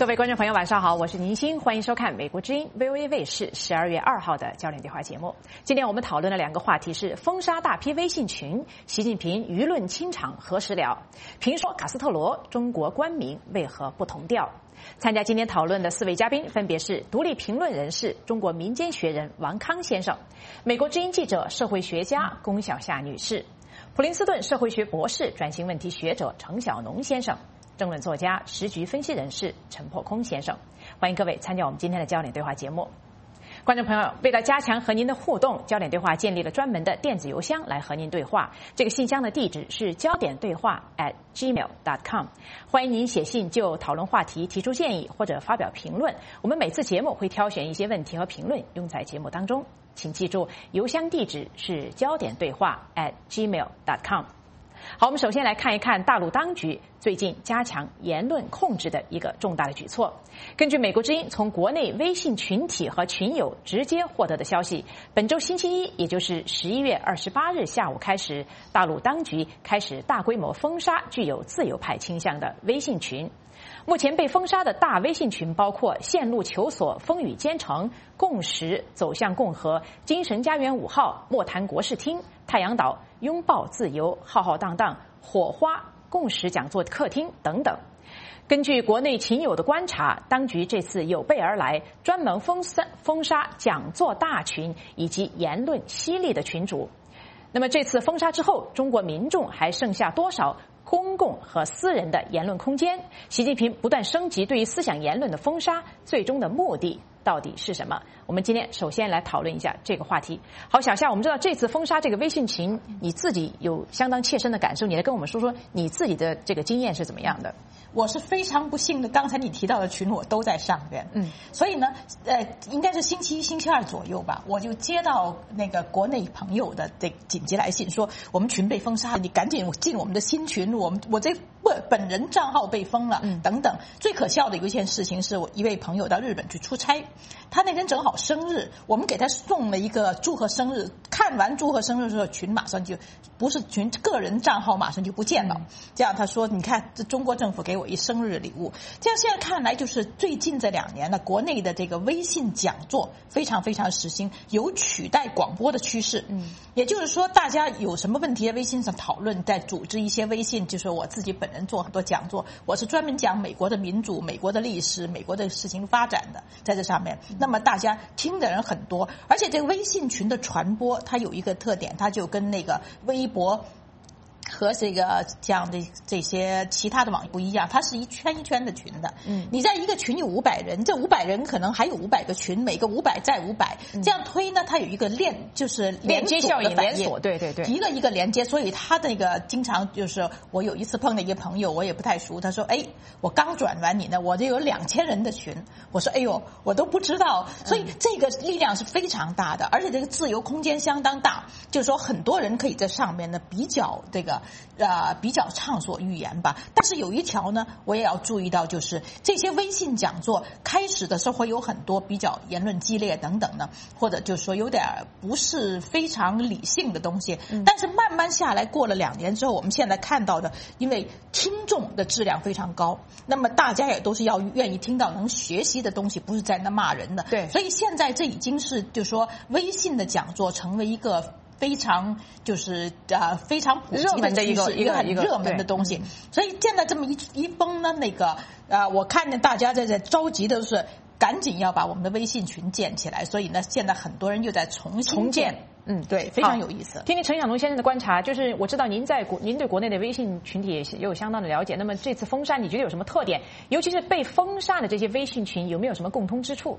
各位观众朋友，晚上好，我是宁欣，欢迎收看美国之音 VOA 卫视12月2号的焦点对话节目。今天我们讨论的两个话题是封杀大批微信群，习近平舆论清场何时了？评说卡斯特罗，中国官民为何不同调？参加今天讨论的4位嘉宾分别是独立评论人士、中国民间学人王康先生，美国之音记者、社会学家龚小夏女士，普林斯顿社会学博士、转型问题学者程晓农先生，政论作家、时局分析人士陈破空先生。欢迎各位参加我们今天的焦点对话节目。观众朋友，为了加强和您的互动，焦点对话建立了专门的电子邮箱来和您对话。这个信箱的地址是焦点对话@gmail.com。欢迎您写信就讨论话题提出建议或者发表评论。我们每次节目会挑选一些问题和评论用在节目当中。请记住，邮箱地址是焦点对话@gmail.com。好，我们首先来看一看大陆当局最近加强言论控制的一个重大的举措。根据美国之音从国内微信群体和群友直接获得的消息，本周星期一，也就是11月28日下午开始，大陆当局开始大规模封杀具有自由派倾向的微信群。目前被封杀的大微信群包括线路求索、风雨兼程、共识、走向共和、精神家园5号、莫谈国事厅、太阳岛、拥抱自由、浩浩荡荡、火花、共识讲座客厅等等。根据国内群友的观察，当局这次有备而来，专门封杀讲座大群以及言论犀利的群主。那么这次封杀之后，中国民众还剩下多少公共和私人的言论空间？习近平不断升级对于思想言论的封杀，最终的目的到底是什么？我们今天首先来讨论一下这个话题。好，小夏，我们知道这次封杀这个微信群，你自己有相当切身的感受，你来跟我们说说你自己的这个经验是怎么样的？ 我是非常不幸的，刚才你提到的群我都在上边，所以呢，应该是星期一、星期二左右吧，我就接到那个国内朋友的这紧急来信，说我们群被封杀，你赶紧进我们的新群，我这本人账号被封了，等等。最可笑的有一件事情是，我一位朋友到日本去出差，他那天正好生日，我们给他送了一个祝贺生日，看完祝贺生日的时候，群马上就不是群，个人账号马上就不见了。这样他说，你看这中国政府给我一生日礼物。这样现在看来，就是最近这2年呢，国内的这个微信讲座非常非常时兴，有取代广播的趋势。也就是说，大家有什么问题在微信上讨论，在组织一些微信，就是我自己本人做很多讲座，我是专门讲美国的民主、美国的历史、美国的事情发展的，在这上面。那么大家听的人很多，而且这个微信群的传播，它有一个特点，它就跟那个微博和这个这样的这些其他的网不一样，它是一圈一圈的群的。你在一个群有500人，这500人可能还有500个群，每个500再500，这样推呢，它有一个就是连接效应，连锁，对对对， 一个一个连接。所以他那个经常就是我有一次碰到一个朋友，我也不太熟，他说：“哎，我刚转完你呢，我这有2000人的群。”我说：“哎呦，我都不知道。”所以这个力量是非常大的，而且这个自由空间相当大，就是说很多人可以在上面呢比较畅所欲言吧。但是有一条呢，我也要注意到，就是这些微信讲座开始的时候会有很多比较言论激烈等等呢，或者就是说有点不是非常理性的东西。但是慢慢下来，过了2年之后，我们现在看到的，因为听众的质量非常高，那么大家也都是要愿意听到能学习的东西，不是在那骂人的。 对， 所以现在这已经是就是说微信的讲座成为一个非常非常普及的趋势，一个很热门的东西。所以现在这么一封呢，我看见大家在着急的是赶紧要把我们的微信群建起来，所以呢，现在很多人又在重建。对，非常有意思。 听听陈晓农先生的观察，就是我知道您对国内的微信群体也有相当的了解。那么这次封杀，你觉得有什么特点？尤其是被封杀的这些微信群，有没有什么共通之处？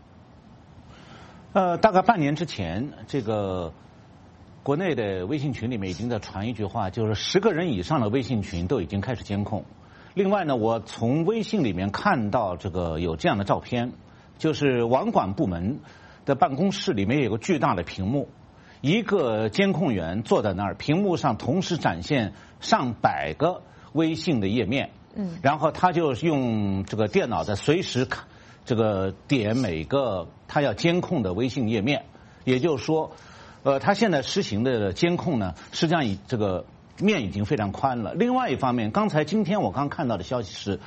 大概半年之前，这个国内的微信群里面已经在传一句话，就是10个人以上的微信群都已经开始监控。另外呢，我从微信里面看到这个有这样的照片，就是网管部门的办公室里面有个巨大的屏幕，一个监控员坐在那儿，屏幕上同时展现上百个微信的页面，然后他就用这个电脑在随时点每个他要监控的微信页面，也就是说，他现在实行的监控呢，实际上这个面已经非常宽了。另外一方面，今天我刚看到的消息是，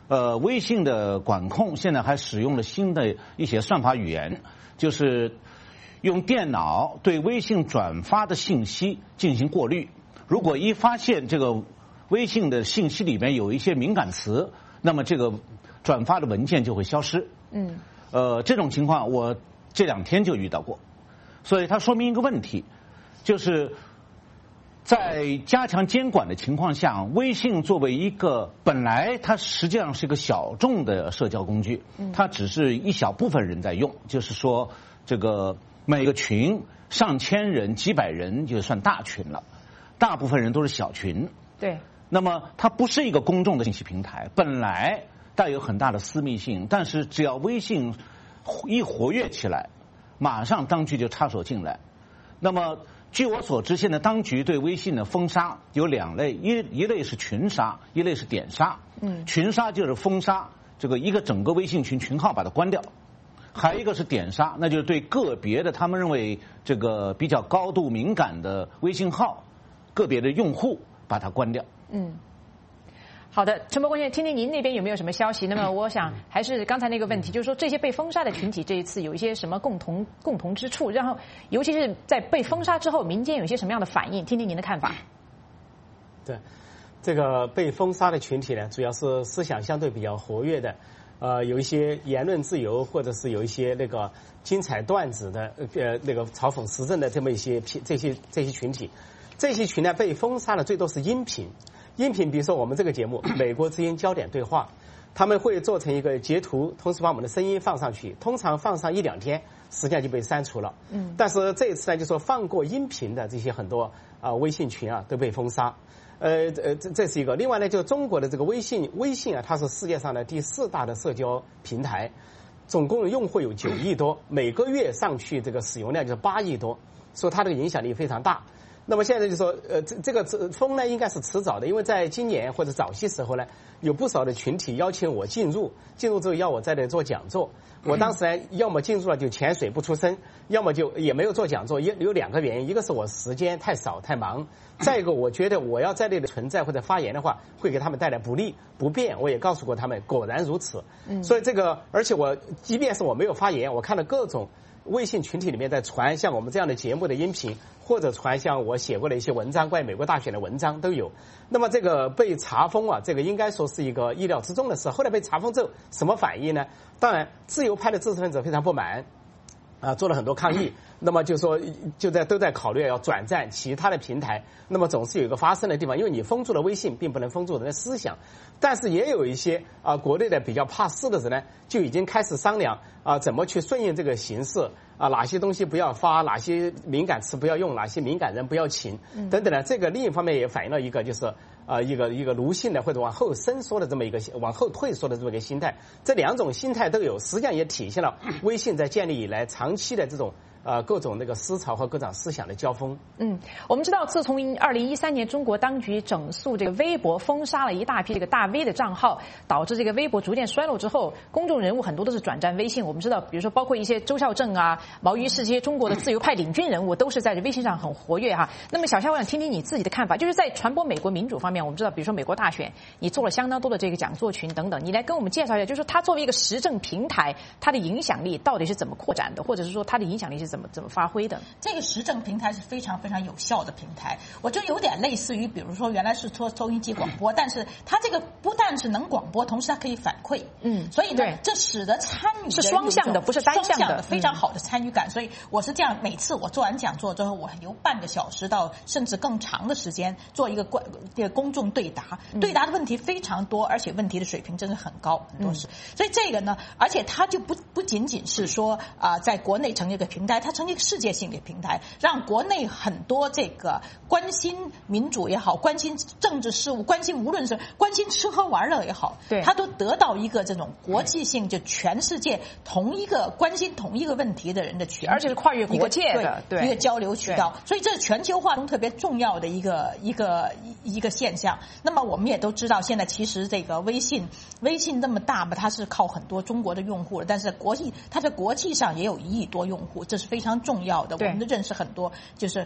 微信的管控现在还使用了新的一些算法语言，就是用电脑对微信转发的信息进行过滤。如果一发现这个微信的信息里面有一些敏感词，那么这个转发的文件就会消失。这种情况我这2天就遇到过，所以它说明一个问题，就是在加强监管的情况下，微信作为一个本来它实际上是一个小众的社交工具，它只是一小部分人在用，就是说这个每个群上千人、几百人就算大群了，大部分人都是小群。 对。 那么它不是一个公众的信息平台，本来带有很大的私密性，但是只要微信一活跃起来，马上当局就插手进来。那么据我所知，现在当局对微信的封杀有2类，一类是群杀，一类是点杀。群杀就是封杀这个一个整个微信群号把它关掉，还有一个是点杀，那就是对个别的他们认为这个比较高度敏感的微信号、个别的用户把它关掉。 好的，陈伯公先生，听听您那边有没有什么消息？那么我想还是刚才那个问题，就是说这些被封杀的群体这一次有一些什么共同之处？然后尤其是在被封杀之后，民间有一些什么样的反应？听听您的看法。 对，这个被封杀的群体呢，主要是思想相对比较活跃的，有一些言论自由，或者是有一些那个精彩段子的，那个嘲讽时政的这么一些这些群体。这些群呢被封杀的最多是音频，比如说我们这个节目《美国之音焦点对话》，他们会做成一个截图，同时把我们的声音放上去，通常放上1-2天，实际上就被删除了。但是这一次呢，就说放过音频的这些很多微信群都被封杀。这是一个。另外呢，就中国的这个微信它是世界上的第4大的社交平台，总共用户有9亿多，每个月上去这个使用量就是8亿多，所以它这个影响力非常大。那么现在就说，这个封呢应该是迟早的，因为在今年或者早些时候呢，有不少的群体邀请我进入之后要我在这做讲座。我当时呢，要么进入了就潜水不出声，要么就也没有做讲座。有2个原因，一个是我时间太少太忙，再一个我觉得我要在这里存在或者发言的话，会给他们带来不利不便。我也告诉过他们，果然如此。所以这个，而且我即便是我没有发言，我看到各种微信群体里面在传像我们这样的节目的音频，或者传像我写过的一些文章，关于美国大选的文章都有。那么这个被查封这个应该说是一个意料之中的事。后来被查封之后，什么反应呢？当然，自由派的知识分子非常不满，做了很多抗议。那么就说都在考虑要转战其他的平台。那么总是有一个发声的地方，因为你封住了微信，并不能封住人的思想。但是也有一些国内的比较怕事的人呢，就已经开始商量怎么去顺应这个形势哪些东西不要发，哪些敏感词不要用，哪些敏感人不要请等等的。这个另一方面也反映了一个就是一个奴性的或者往后伸缩的这么一个往后退缩的这么一个心态。这2种心态都有，实际上也体现了微信在建立以来长期的这种各种那个思潮和各种思想的交锋。 我们知道，自从2013年中国当局整肃这个微博，封杀了一大批这个大 V 的账号，导致这个微博逐渐衰落之后，公众人物很多都是转战微信。我们知道，比如说包括一些周孝正毛于是这些中国的自由派领军人物，都是在微信上很活跃哈。那么小夏，我想听听你自己的看法，就是在传播美国民主方面，我们知道，比如说美国大选，你做了相当多的这个讲座群等等，你来跟我们介绍一下，就是它作为一个时政平台，它的影响力到底是怎么扩展的，或者是说它的影响力是怎么发挥的？ 这个时政平台是非常非常有效的平台，我觉得有点类似于，比如说原来是做收音机广播，但是它这个不但是能广播，同时它可以反馈，所以呢，这使得参与是双向的，不是单向的， 非常好的参与感。所以我是这样，每次我做完讲座之后，我由半个小时到甚至更长的时间做一个公众对答，对答的问题非常多，而且问题的水平真的很高，很多是。所以这个呢，而且它就不仅仅是说在国内成立一个平台，它成立一个世界性的平台，让国内很多这个关心民主也好，关心政治事务，无论是关心吃喝玩乐也好，它都得到一个这种国际性，就全世界同一个关心同一个问题的人的群， 而且是跨越国界的一个交流渠道。所以这是全球化中特别重要的一个现象。那么我们也都知道，现在其实这个微信那么大嘛，它是靠很多中国的用户的，但是它在国际上也有1亿多用户，这是非常重要的。我们都认识很多就是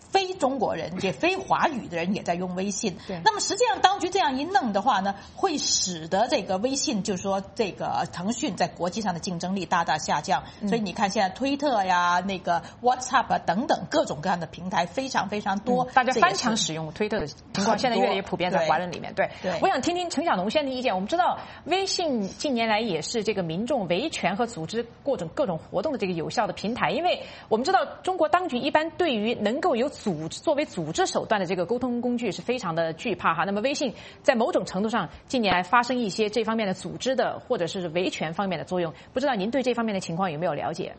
非中国人也非华语的人也在用微信。 对。 那么实际上当局这样一弄的话呢，会使得这个微信就是说这个腾讯在国际上的竞争力大大下降。所以你看现在推特呀、那个 WhatsApp 啊等等各种各样的平台非常非常多， 大家翻墙使用推特的情况现在越来越普遍在华人里面。对，我想听听陈晓农先生的意见。我们知道微信近年来也是这个民众维权和组织各种活动的这个有效的平台，因为我们知道中国当局一般对于能够有作为组织手段的这个沟通工具是非常的惧怕哈。那么微信在某种程度上近年来发生一些这方面的组织的或者是维权方面的作用，不知道您对这方面的情况有没有了解？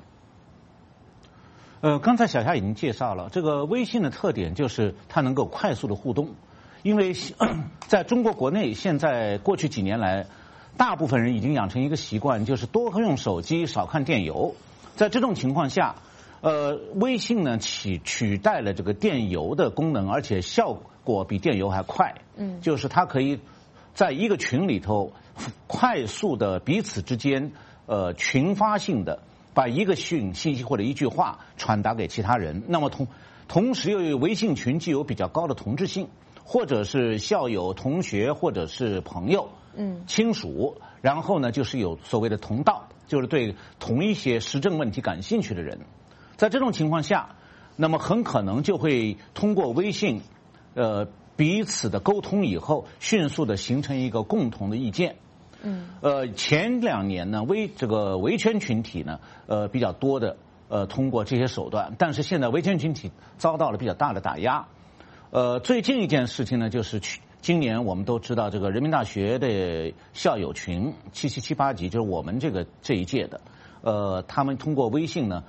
刚才小夏已经介绍了，这个微信的特点就是它能够快速的互动，因为在中国国内现在过去几年来，大部分人已经养成一个习惯，就是多用手机少看电邮。在这种情况下，微信呢取代了这个电邮的功能，而且效果比电邮还快。就是它可以在一个群里头快速的彼此之间群发性的把一个信息或者一句话传达给其他人。那么同时又有微信群具有比较高的同质性，或者是校友、同学，或者是朋友、亲属，然后呢就是有所谓的同道，就是对同一些时政问题感兴趣的人。在这种情况下，那么很可能就会通过微信彼此的沟通以后，迅速的形成一个共同的意见。前2年呢，这个维权群体呢，比较多的通过这些手段，但是现在维权群体遭到了比较大的打压。最近一件事情呢，就是今年我们都知道这个人民大学的校友群7778级，就是我们这一届的，他们通过微信呢，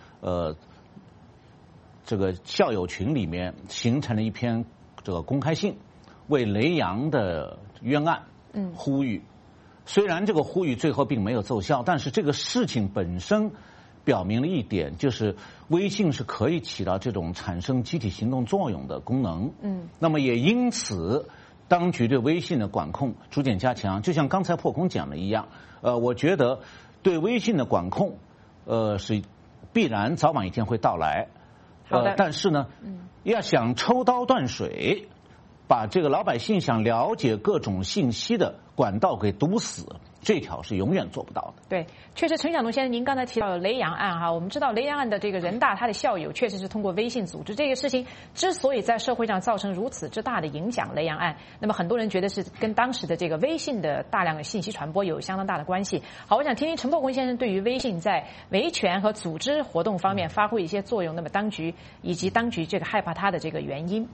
这个校友群里面形成了一篇这个公开信，为雷洋的冤案呼吁。虽然这个呼吁最后并没有奏效，但是这个事情本身表明了一点，就是微信是可以起到这种产生集体行动作用的功能。那么也因此，当局对微信的管控逐渐加强。就像刚才破空讲的一样，我觉得对微信的管控，是必然早晚一天会到来。但是呢，要想抽刀断水，把这个老百姓想了解各种信息的管道给堵死，这条是永远做不到的。 对，确实，陈晓农先生，您刚才提到雷洋案哈，我们知道雷洋案的这个人大他的校友确实是通过微信组织这个事情，之所以在社会上造成如此之大的影响，雷洋案，那么很多人觉得是跟当时的这个微信的大量的信息传播有相当大的关系。好，我想听听陈破空先生对于微信在维权和组织活动方面发挥一些作用，那么当局这个害怕它的这个原因。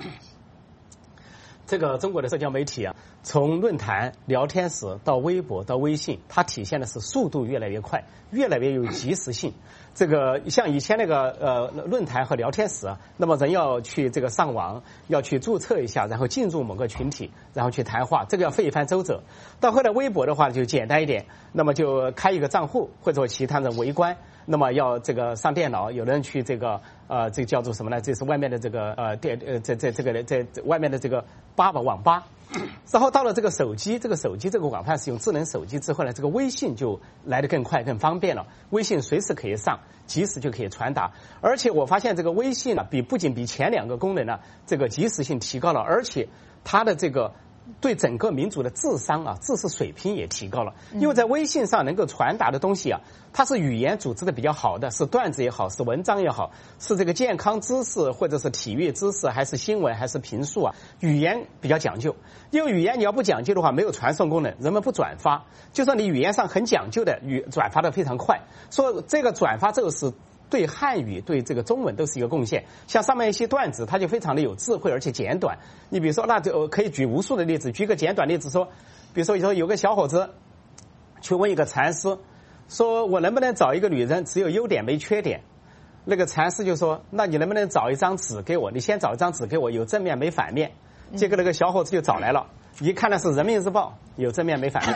这个中国的社交媒体啊，从论坛、聊天室到微博到微信，它体现的是速度越来越快，越来越有及时性。这个像以前那个论坛和聊天室啊，那么人要去这个上网，要去注册一下，然后进入某个群体，然后去谈话，这个要费一番周折。到后来微博的话就简单一点，那么就开一个账户或者其他的围观。那么要这个上电脑，有人去这个这叫做什么呢？这是外面的这个在外面的这个网吧。然后到了这个手机这个广泛使用智能手机之后呢，这个微信就来得更快更方便了。微信随时可以上，及时就可以传达。而且我发现这个微信呢，不仅比前2个功能呢这个及时性提高了，而且它的这个对整个民族的智商啊、知识水平也提高了。因为在微信上能够传达的东西啊，它是语言组织的比较好的，是段子也好，是文章也好，是这个健康知识或者是体育知识，还是新闻，还是评述啊，语言比较讲究。因为语言你要不讲究的话，没有传送功能，人们不转发。就算你语言上很讲究的，转发的非常快。说这个转发这个是对汉语对这个中文都是一个贡献。像上面一些段子，它就非常的有智慧，而且简短。你比如说，那就可以举无数的例子，举个简短例子说，比如说有个小伙子去问一个禅师，说我能不能找一个女人只有优点没缺点？那个禅师就说，那你能不能找一张纸给我？你先找一张纸给我，有正面没反面。结果那个小伙子就找来了，一看呢是人民日报，有正面没反面。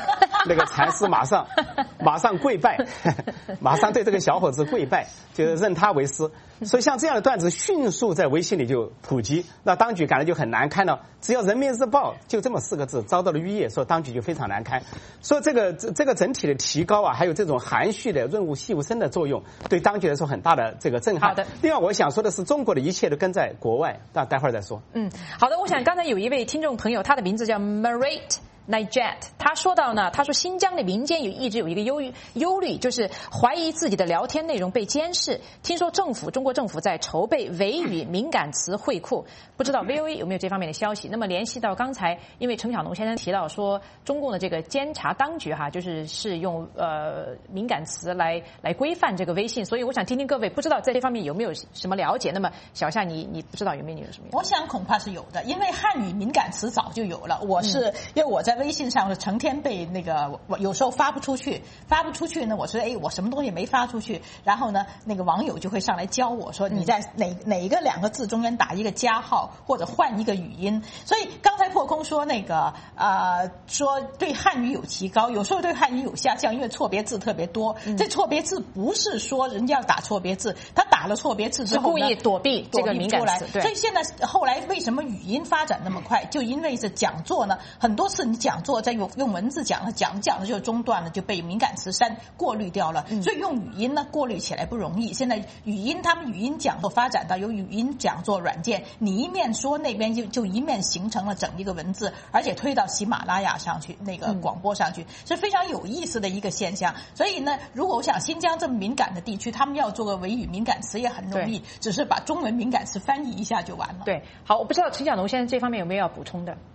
那个禅师马上跪拜，马上对这个小伙子跪拜，就认他为师。所以像这样的段子迅速在微信里就普及，那当局感觉就很难堪了。只要人民日报就这么4个字遭到了淤页，说当局就非常难堪。说这个整体的提高啊，还有这种含蓄的润物细无声的作用，对当局来说很大的这个震撼。 好的。 另外我想说的是，中国的一切都跟在国外，但待会儿再说。 好的。我想刚才有一位听众朋友，他的名字叫 Marit。Nijet， 他说到呢，他说新疆的民间一直有一个忧虑，就是怀疑自己的聊天内容被监视。听说中国政府在筹备维语敏感词汇库，不知道 VOA 有没有这方面的消息？那么联系到刚才，因为陈晓农先生提到说，中共的这个监察当局是用敏感词来规范这个微信，所以我想听听各位，不知道在这方面有没有什么了解？那么小夏，你不知道有没有什么？ 我想恐怕是有的，因为汉语敏感词早就有了。因为我在微信上是成天被那个，我有时候发不出去呢，我说我什么东西没发出去，然后呢那个网友就会上来教我说你在哪一个2个字中间打一个加号或者换一个语音。所以刚才破空说那个说对汉语有提高，有时候对汉语有下降，因为错别字特别多。这错别字不是说人家要打错别字，他打了错别字之后呢， 是故意躲避这个敏感词。对。 所以现在后来为什么语音发展那么快，就因为是讲座呢，很多次你讲座在用文字讲的就中断了，就被敏感词过滤掉了。所以用语音呢过滤起来不容易。现在他们语音讲座发展到有语音讲座软件，你一面说那边就一面形成了整一个文字，而且推到喜马拉雅上去，那个广播上去，是非常有意思的一个现象。所以呢，如果我想新疆这么敏感的地区，他们要做个维语敏感词也很容易，只是把中文敏感词翻译一下就完了。 对，好，我不知道陈晓农先生这方面有没有要补充的。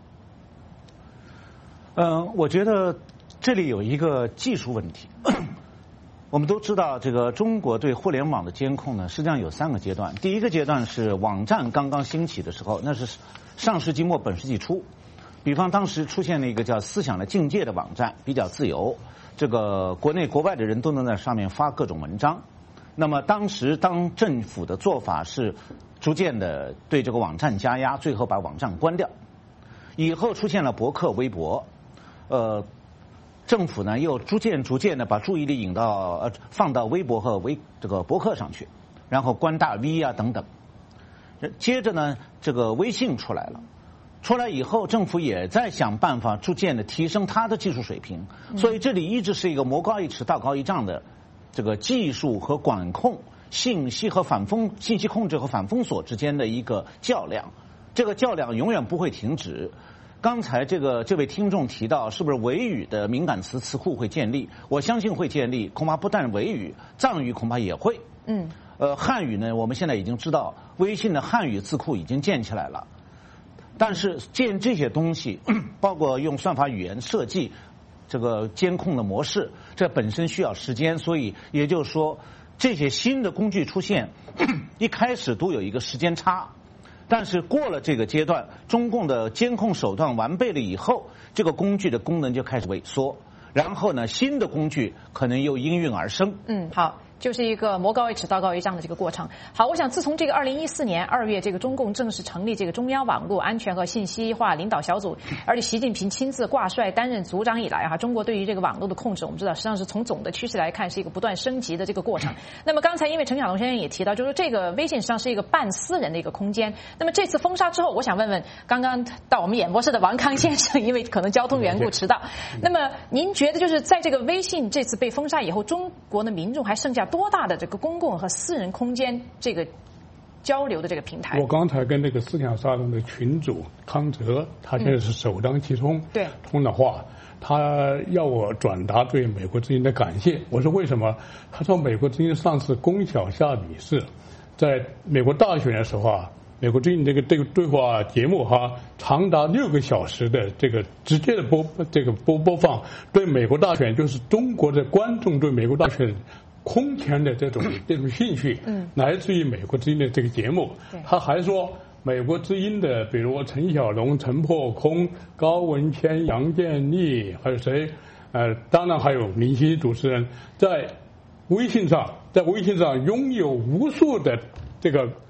我觉得这里有一个技术问题。我们都知道，这个中国对互联网的监控呢，实际上有3个阶段。第一个阶段是网站刚刚兴起的时候，那是上世纪末本世纪初。比方当时出现了一个叫思想的境界的网站，比较自由，这个国内国外的人都能在上面发各种文章。那么当政府的做法是逐渐的对这个网站加压，最后把网站关掉。以后出现了博客、微博，政府呢又逐渐的把注意力放到微博和这个博客上去，然后关大 V 啊等等。接着呢，这个微信出来了，出来以后，政府也在想办法逐渐的提升它的技术水平，所以这里一直是一个魔高一尺道高一丈的这个技术和管控、信息控制和反封锁之间的一个较量，这个较量永远不会停止。刚才这位听众提到，是不是维语的敏感词词库会建立？我相信会建立，恐怕不但维语，藏语恐怕也会。汉语呢，我们现在已经知道，微信的汉语字库已经建起来了。但是建这些东西，包括用算法语言设计这个监控的模式，这本身需要时间，所以也就是说，这些新的工具出现，一开始都有一个时间差。但是过了这个阶段，中共的监控手段完备了以后，这个工具的功能就开始萎缩，然后呢，新的工具可能又应运而生。 好。就是一个魔高一尺道高一丈的这个过程。好，我想自从这个2014年2月，这个中共正式成立这个中央网络安全和信息化领导小组，而且习近平亲自挂帅担任组长以来，中国对于这个网络的控制，我们知道实际上是从总的趋势来看是一个不断升级的这个过程。那么刚才因为陈晓农先生也提到，就是这个微信实际上是一个半私人的一个空间。那么这次封杀之后，我想问问刚刚到我们演播室的王康先生，因为可能交通缘故迟到，那么您觉得就是在这个微信这次被封杀以后，中国的民众还剩下多大的这个公共和私人空间这个交流的这个平台？ 我刚才跟那个思想沙龙的群主康哲，他现在是首当其冲， 对， 通的话，他要我转达对美国之音的感谢。我说为什么？他说美国之音上次龚小夏女士在美国大选的时候美国之音这个对话节目长达6个小时的这个直接的播放，对美国大选，就是中国的观众对美国大选空前的这种兴趣，来自于美国之音的这个节目。他还说，美国之音的，比如陈晓龙、陈破空、高文谦、杨建立，还有谁？当然还有明星主持人，在微信上拥有无数的这个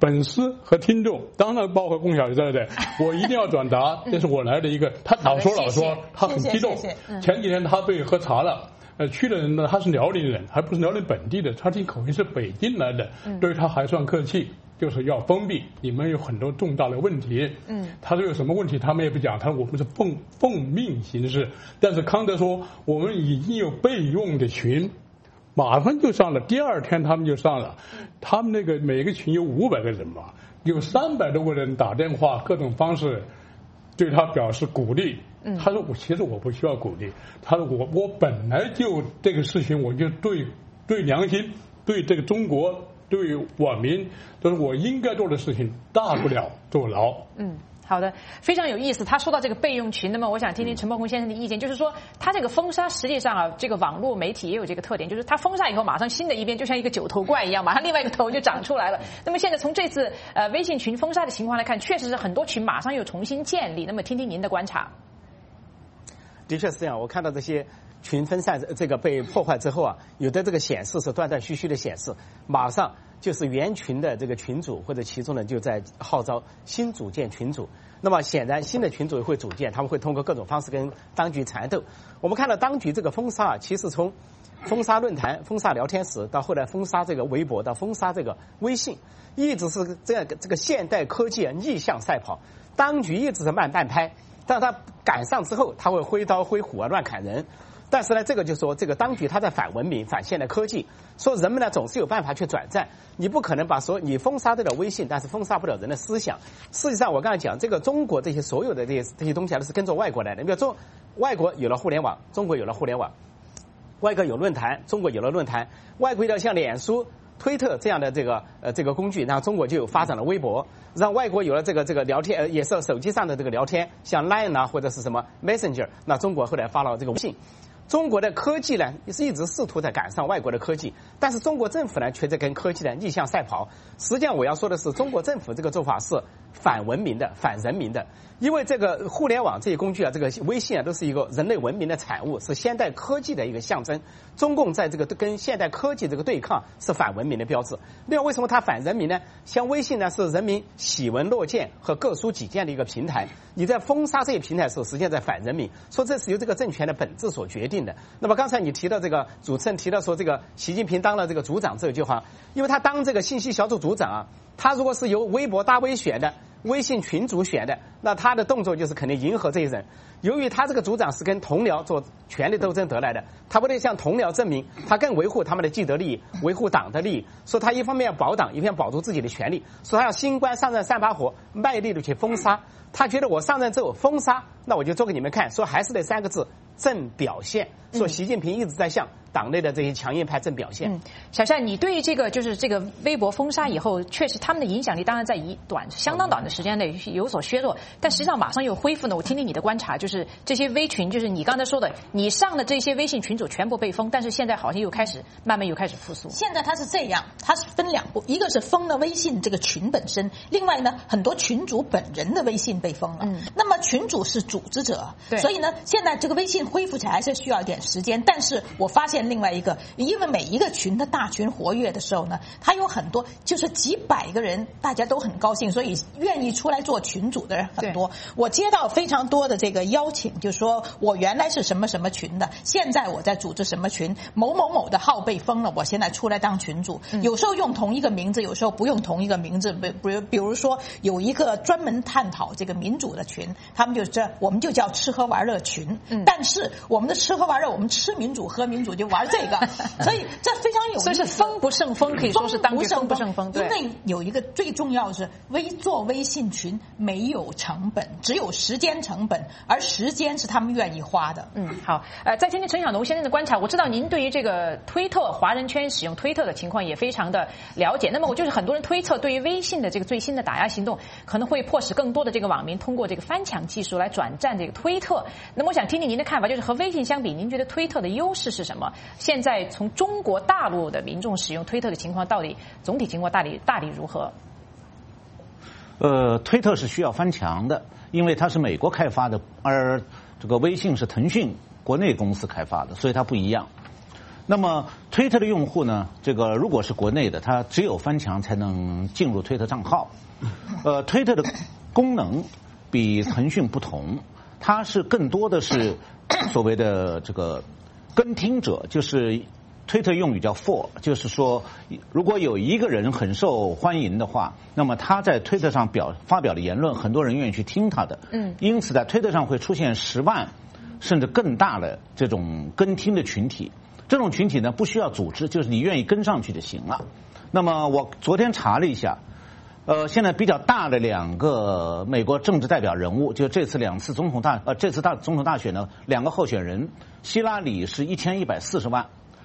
粉丝和听众，当然包括龚小姐在内，我一定要转达，这是我来的一个。他老说，他很激动。前几天他被喝茶了。去的人呢，他是辽宁人，还不是辽宁本地的，他这口音是北京来的，对他还算客气，就是要封闭，你们有很多重大的问题。他说有什么问题他们也不讲，他说我们是奉命行事。但是康德说我们已经有备用的群，马上就上了，第二天他们就上了，他们那个每个群有500个人嘛，有300多个人打电话，各种方式对他表示鼓励。他说其实我不需要鼓励，他说我本来就这个事情我就对良心，对这个中国，对网民，都是我应该做的事情，大不了坐牢。 好的，非常有意思。他说到这个备用群，那么我想听听陈伯宏先生的意见，就是说他这个封杀实际上啊，这个网络媒体也有这个特点，就是他封杀以后，马上新的一边就像一个9头怪一样，马上另外一个头就长出来了。那么现在从这次微信群封杀的情况来看，确实是很多群马上又重新建立。那么听听您的观察。 的确是这样，我看到这些群分散这个被破坏之后啊，有的这个显示是断断续续的显示，马上就是原群的这个群主或者其中人就在号召新组建群组。那么显然新的群组会组建，他们会通过各种方式跟当局缠斗。我们看到当局这个封杀啊，其实从封杀论坛、封杀聊天室，到后来封杀这个微博，到封杀这个微信，一直是这个现代科技啊逆向赛跑，当局一直是慢半拍。但他赶上之后，他会挥刀挥斧啊，乱砍人。但是呢，这个就说这个当局他在反文明、反现代科技，说人们呢总是有办法去转战，你不可能把你封杀得了微信，但是封杀不了人的思想。实际上，我刚才讲这个中国这些所有的这些东西都是跟着外国来的。你比如说，外国有了互联网，中国有了互联网；外国有论坛，中国有了论坛；外国要像脸书、推特这样的这个工具，然后中国就有发展了微博，让外国有了这个聊天，也是手机上的这个聊天，像 Line 啊或者是什么 Messenger， 那中国后来发了这个微信。中国的科技呢是一直试图在赶上外国的科技，但是中国政府呢却在跟科技的逆向赛跑。实际上我要说的是，中国政府这个做法是反文明的、反人民的，因为这个互联网这些工具啊，这个微信啊，都是一个人类文明的产物，是现代科技的一个象征。中共在这个跟现代科技这个对抗是反文明的标志。另外，为什么它反人民呢？像微信呢是人民喜闻乐见和各抒己见的一个平台，你在封杀这些平台的时候，实际上在反人民，说这是由这个政权的本质所决定的。那么刚才你提到这个主持人提到说，这个习近平当了这个组长之后，就好像因为他当这个信息小组组长啊，他如果是由微博大 V 选的，微信群组选的，那他的动作就是肯定迎合这些人。由于他这个组长是跟同僚做权力斗争得来的，他为了向同僚证明他更维护他们的既得利益，维护党的利益，说他一方面要保党，一方面保住自己的权利，说他要新官上任3把火，卖力的去封杀。他觉得我上任之后封杀，那我就做给你们看，说还是那3个字正表现，说习近平一直在向党内的这些强硬派正表现。 小夏，你对这个就是这个微博封杀以后，确实他们的影响力当然在相当短的时间内有所削弱，但实际上马上又恢复呢。我听听你的观察，就是这些微群，就是你刚才说的，你上的这些微信群组全部被封，但是现在好像慢慢又开始复苏。 现在它是这样，它是分2步，一个是封了微信这个群本身，另外呢，很多群主本人的微信被封了。那么群主是组织者，所以呢，现在这个微信恢复起来是需要一点时间。但是我发现另外一个，因为每一个群的大群活跃的时候呢，它有很多就是几百个人，大家都很高兴，所以愿意出来做群主的人很多。我接到非常多的这个邀请，就说我原来是什么什么群的，现在我在组织什么群，某某某的号被封了，我现在出来当群主。有时候用同一个名字，有时候不用同一个名字。比如说有一个专门探讨这个民主的群，他们我们就叫吃喝玩乐群。但是我们的吃喝玩乐，我们吃民主喝民主就玩这个，所以这非常有意思。 所以是风不胜风，可以说是当局风不胜风。 因为有一个最重要的是，做微信群没有成本，只有时间成本，而时间是他们愿意花的。 好，再听听陈晓农先生的观察。我知道您对于这个推特华人圈使用推特的情况也非常的了解。那么我就是很多人推测，对于微信的这个最新的打压行动，可能会迫使更多的这个网民通过这个翻墙技术来转战这个推特。那么我想听听您的看法，就是和微信相比，您觉得推特的优势是什么？现在从中国大陆的民众使用推特的情况，到底总体情况大体如何？ 推特是需要翻墙的，因为它是美国开发的，而这个微信是腾讯国内公司开发的，所以它不一样。 那么推特的用户呢，这个如果是国内的，他只有翻墙才能进入推特账号。推特的功能比腾讯不同，它是更多的是所谓的这个跟听者，就是推特用语叫 for， 就是说如果有一个人很受欢迎的话，那么他在推特上发表的言论，很多人愿意去听他的。因此在推特上会出现10万甚至更大的这种跟听的群体。这种群体呢不需要组织，就是你愿意跟上去就行了。那么我昨天查了一下，现在比较大的2个美国政治代表人物，就这次总统大选的2个候选人，希拉里是1140万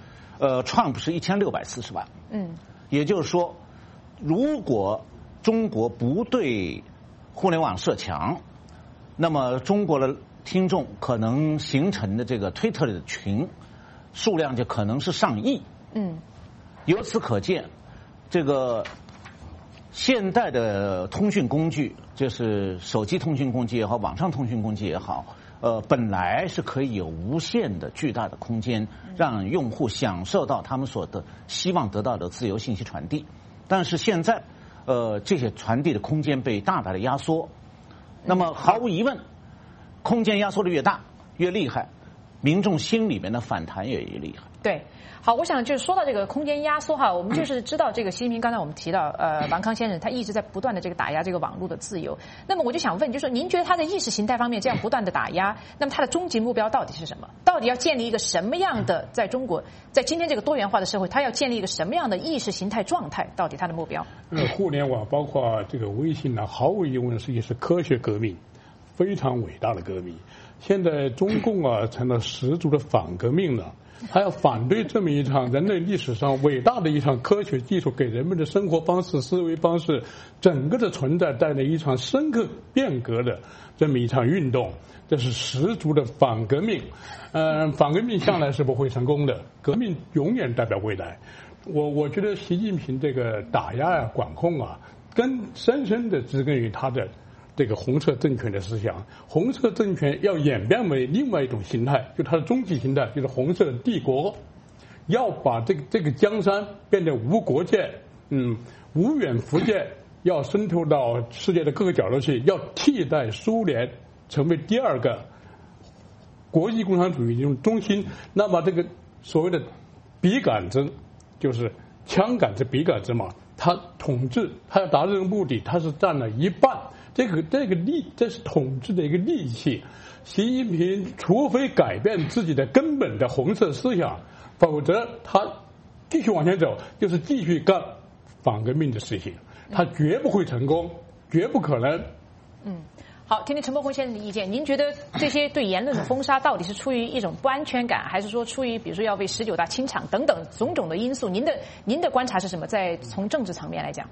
，Trump 是1640万。也就是说，如果中国不对互联网设墙，那么中国的听众可能形成的这个推特的群数量就可能是上亿。由此可见，这个现代的通讯工具，就是手机通讯工具也好，网上通讯工具也好，本来是可以有无限的巨大的空间，让用户享受到他们希望得到的自由信息传递。但是现在，这些传递的空间被大大的压缩。那么毫无疑问，空间压缩的越大越厉害，民众心里面的反弹也越厉害。 对。好，我想就是说到这个空间压缩哈，我们就是知道这个习近平刚才我们提到，王康先生他一直在不断的这个打压这个网络的自由。那么我就想问，就是说您觉得他在意识形态方面这样不断的打压，那么他的终极目标到底是什么？到底要建立一个什么样的在中国，在今天这个多元化的社会，他要建立一个什么样的意识形态状态？到底他的目标？ 互联网包括这个微信呢，毫无疑问是一次科学革命，非常伟大的革命。现在中共成了十足的反革命了。他要反对这么一场人类历史上伟大的一场科学技术给人们的生活方式、思维方式、整个的存在带来一场深刻变革的这么一场运动，这是十足的反革命。反革命向来是不会成功的，革命永远代表未来。我觉得习近平这个打压管控深深的植根于他的这个红色政权的思想。红色政权要演变为另外一种形态，就它的终极形态就是红色帝国，要把这个江山变得无国界，无远弗届，要渗透到世界的各个角落去，要替代苏联成为第2个国际共产主义中心。那么这个所谓的笔杆子，就是枪杆子笔杆子嘛，他统治，他要达到这个目的，他是占了一半。这是统治的一个利器。习近平除非改变自己的根本的红色思想，否则他继续往前走，就是继续干反革命的事情，他绝不会成功，绝不可能。 好，听听陈伯宏先生的意见。您觉得这些对言论的封杀，到底是出于一种不安全感，还是说出于比如说要为19大清场等等种种的因素？您的观察是什么？在从政治层面来讲？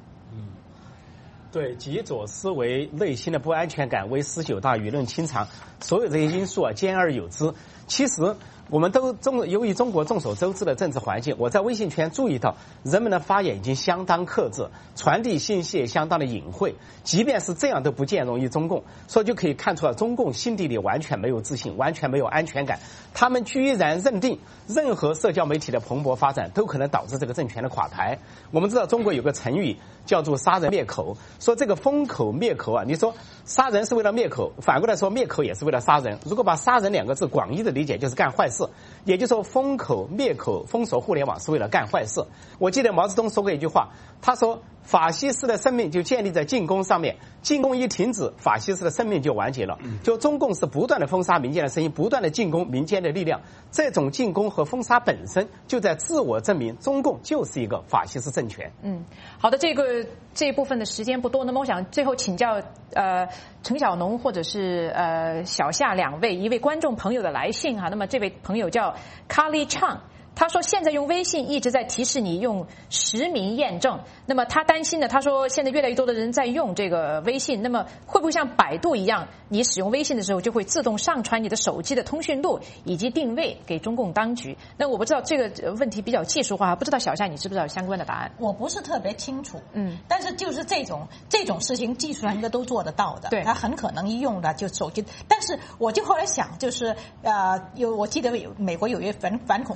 对，极左思维内心的不安全感为19大舆论清场，所有这些因素兼而有之。其实我们由于中国众所周知的政治环境，我在微信圈注意到人们的发言已经相当克制，传递信息也相当的隐晦。即便是这样都不见容于中共，所以就可以看出来中共心底里完全没有自信，完全没有安全感。他们居然认定任何社交媒体的蓬勃发展都可能导致这个政权的垮台。我们知道中国有个成语叫做杀人灭口，说这个封口灭口你说杀人是为了灭口，反过来说灭口也是为了杀人。如果把杀人2个字广义的理解，就是干坏事，也就是说封口灭口封锁互联网是为了干坏事。我记得毛泽东说过一句话，他说法西斯的生命就建立在进攻上面，进攻一停止，法西斯的生命就完结了。就中共是不断的封杀民间的声音，不断的进攻民间的力量，这种进攻和封杀本身就在自我证明中共就是一个法西斯政权。 好的，这一部分的时间不多，那么我想最后请教陈小农或者是小夏2位，一位观众朋友的来信哈。那么这位朋友叫 Carly Chang。他说现在用微信一直在提示你用实名验证，那么他担心呢，他说现在越来越多的人在用这个微信，那么会不会像百度一样，你使用微信的时候就会自动上传你的手机的通讯录以及定位给中共当局？那我不知道这个问题比较技术化，不知道小夏你知不知道相关的答案？ 我不是特别清楚，但是就是这种事情技术上应该都做得到的， 对， 它很可能一用的就手机。但是我就后来想，就是我记得美国有一位反恐专家说，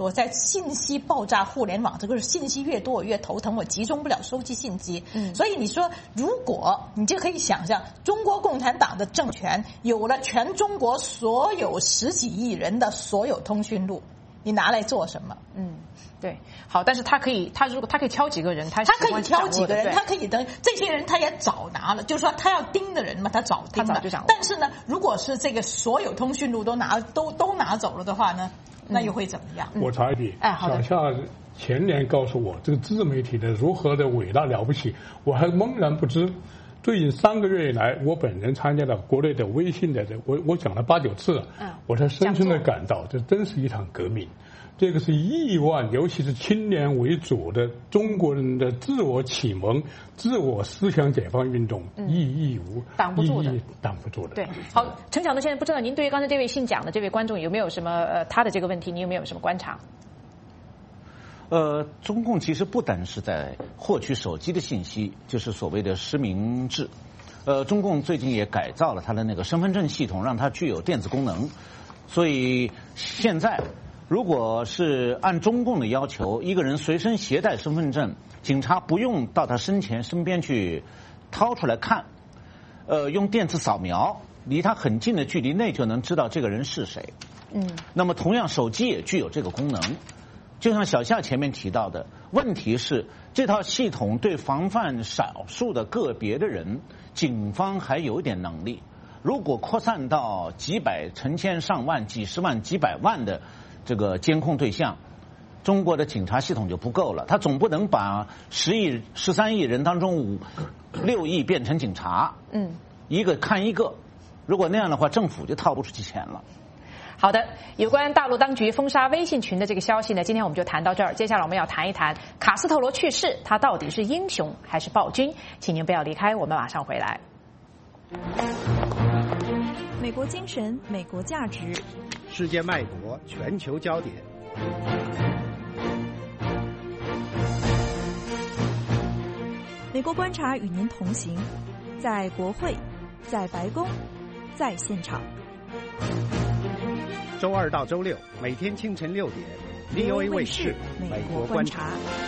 说，在信息爆炸互联网，这个信息越多我越头疼，我集中不了收集信息。所以你说，如果你就可以想象，中国共产党的政权有了全中国所有10几亿人的所有通讯录，你拿来做什么？ 对，好，但是他如果他可以挑几个人，他可以挑几个人，他可以等这些人他也早拿了，就是说他要盯的人嘛，他早盯了。但是呢，如果是这个所有通讯录都拿走了的话呢，那又会怎么样？ 我插一句， 好的。 小夏前年告诉我这个自媒体的如何的伟大了不起，我还懵然不知。最近3个月以来，我本人参加了国内的微信的我讲了8、9次了，我才深深的感到这真是一场革命。这个是亿万，尤其是青年为主的中国人的自我启蒙、自我思想解放运动， 挡不住的。对，好，陈晓东先生，不知道您对于刚才这位姓蒋的这位观众有没有什么他的这个问题，你有没有什么观察？ 中共其实不单是在获取手机的信息，就是所谓的实名制。中共最近也改造了它的那个身份证系统，让它具有电子功能。所以现在，如果是按中共的要求，一个人随身携带身份证，警察不用到他身边去掏出来看，用电子扫描，离他很近的距离内就能知道这个人是谁。那么同样，手机也具有这个功能。就像小夏前面提到的，问题是这套系统对防范少数的个别的人，警方还有一点能力。如果扩散到几百、成千上万、几十万、几百万的这个监控对象，中国的警察系统就不够了。他总不能把10亿、13亿人当中6亿变成警察，一个看一个。如果那样的话，政府就掏不出去钱了。 好的，有关大陆当局封杀微信群的这个消息呢，今天我们就谈到这儿。接下来我们要谈一谈卡斯特罗去世，他到底是英雄还是暴君？请您不要离开，我们马上回来。 美国精神，美国价值， 世界脉搏，全球焦点。 美国观察与您同行，在国会，在白宫，在现场。 周2到周6，每天清晨6点 ，VOA 卫视《美国观察》。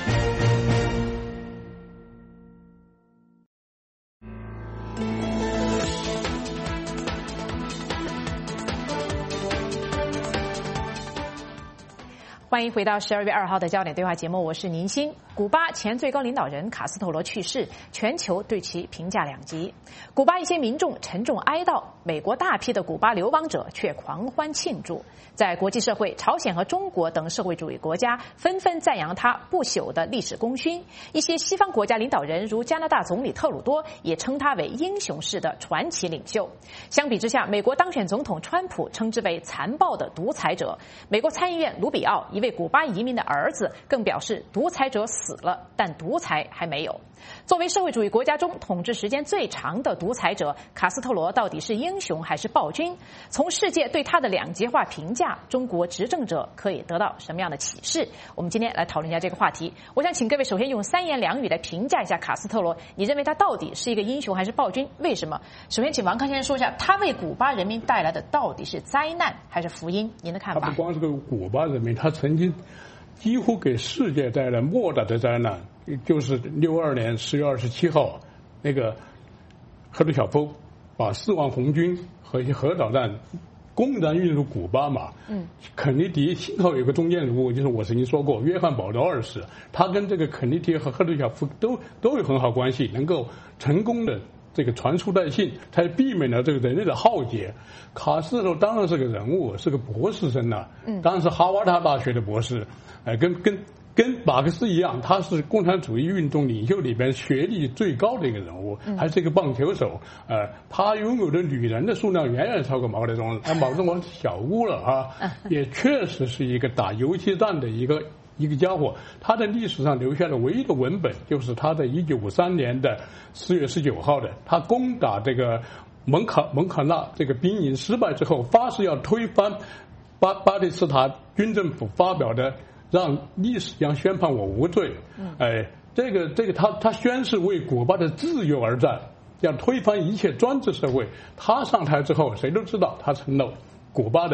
欢迎回到12月2号的焦点对话节目，我是宁鑫。古巴前最高领导人卡斯特罗去世，全球对其评价2极。古巴一些民众沉重哀悼，美国大批的古巴流亡者却狂欢庆祝。在国际社会，朝鲜和中国等社会主义国家纷纷赞扬他不朽的历史功勋。一些西方国家领导人，如加拿大总理特鲁多，也称他为英雄式的传奇领袖。相比之下，美国当选总统川普称之为残暴的独裁者。美国参议院卢比奥一位古巴移民的儿子更表示，独裁者死了，但独裁还没有。作为社会主义国家中统治时间最长的独裁者，卡斯特罗到底是英雄还是暴君？从世界对他的2极化评价，中国执政者可以得到什么样的启示？我们今天来讨论一下这个话题。我想请各位首先用3言2语来评价一下卡斯特罗，你认为他到底是一个英雄还是暴君？为什么？首先请王康先生说一下，他为古巴人民带来的到底是灾难还是福音？您的看法？ 他不光是个古巴人民，他曾经几乎给世界带来莫大的灾难。就是62年10月27号，那个赫鲁晓夫把4万红军和一些核导弹公然运入古巴嘛。肯尼迪幸好有个中间人物，就是我曾经说过，约翰保罗2世，他跟这个肯尼迪和赫鲁晓夫都有很好关系，能够成功的这个传输带信，才避免了这个人类的浩劫。卡斯特罗当然是个人物，是个博士生呐，当然是哈瓦大学的博士，跟马克思一样，他是共产主义运动领袖里边学历最高的一个人物，还是一个棒球手。他拥有的女人的数量远远超过毛泽东，毛泽东小巫了啊，也确实是一个打游击战的一个家伙。他在历史上留下的唯一的文本，就是他在1953年的4月19号的，他攻打这个蒙卡纳这个兵营失败之后，发誓要推翻巴蒂斯塔军政府发表的让历史将宣判我无罪。这个他宣誓为古巴的自由而战，要推翻一切专制社会。他上台之后，谁都知道他成了古巴的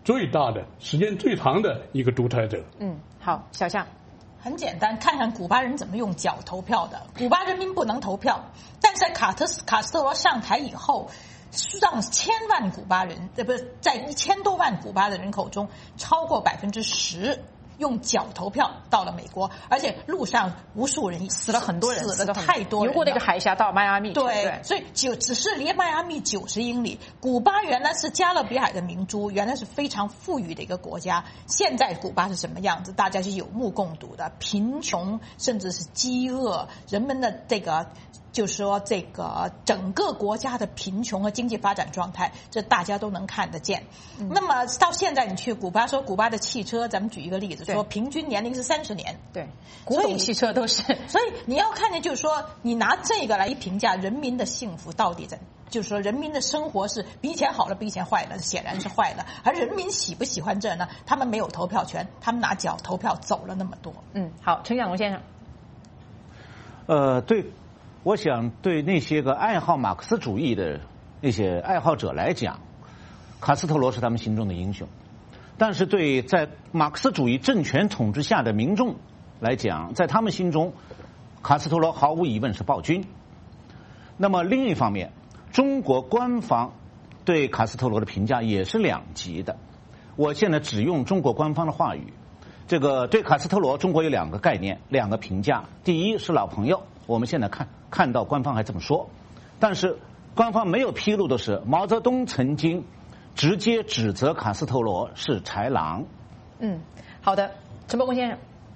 最大的、时间最长的一个独裁者。 好，小夏。 很简单，看看古巴人怎么用脚投票的。古巴人民不能投票，但是在卡斯特罗上台以后，让千万古巴人，在1000多万古巴的人口中，超过10%用脚投票到了美国，而且路上无数人死了很多人， 死了太多人， 游过那个海峡到迈阿密。 对，所以只是离迈阿密90英里。古巴原来是加勒比海的明珠，原来是非常富裕的一个国家。现在古巴是什么样子？大家是有目共睹的，贫穷甚至是饥饿，人们的这个。就是说，这个整个国家的贫穷和经济发展状态，这大家都能看得见。那么到现在，你去古巴，说古巴的汽车，咱们举一个例子，说平均年龄是30年， 对，古董汽车都是。 所以你要看见，就是说，你拿这个来评价人民的幸福到底在，就是说人民的生活是比以前好了，比以前坏了，显然是坏了。而人民喜不喜欢这呢？他们没有投票权，他们拿脚投票走了那么多。 好，陈向龙先生。 对。我想对那些个爱好马克思主义的那些爱好者来讲，卡斯特罗是他们心中的英雄。但是对在马克思主义政权统治下的民众来讲，在他们心中，卡斯特罗毫无疑问是暴君。那么另一方面，中国官方对卡斯特罗的评价也是两极的。我现在只用中国官方的话语。这个对卡斯特罗，中国有2个概念，2个评价。第一是老朋友，我们现在看到官方还这么说，但是官方没有披露的是，毛泽东曾经直接指责卡斯特罗是豺狼。 好的，陈伯公先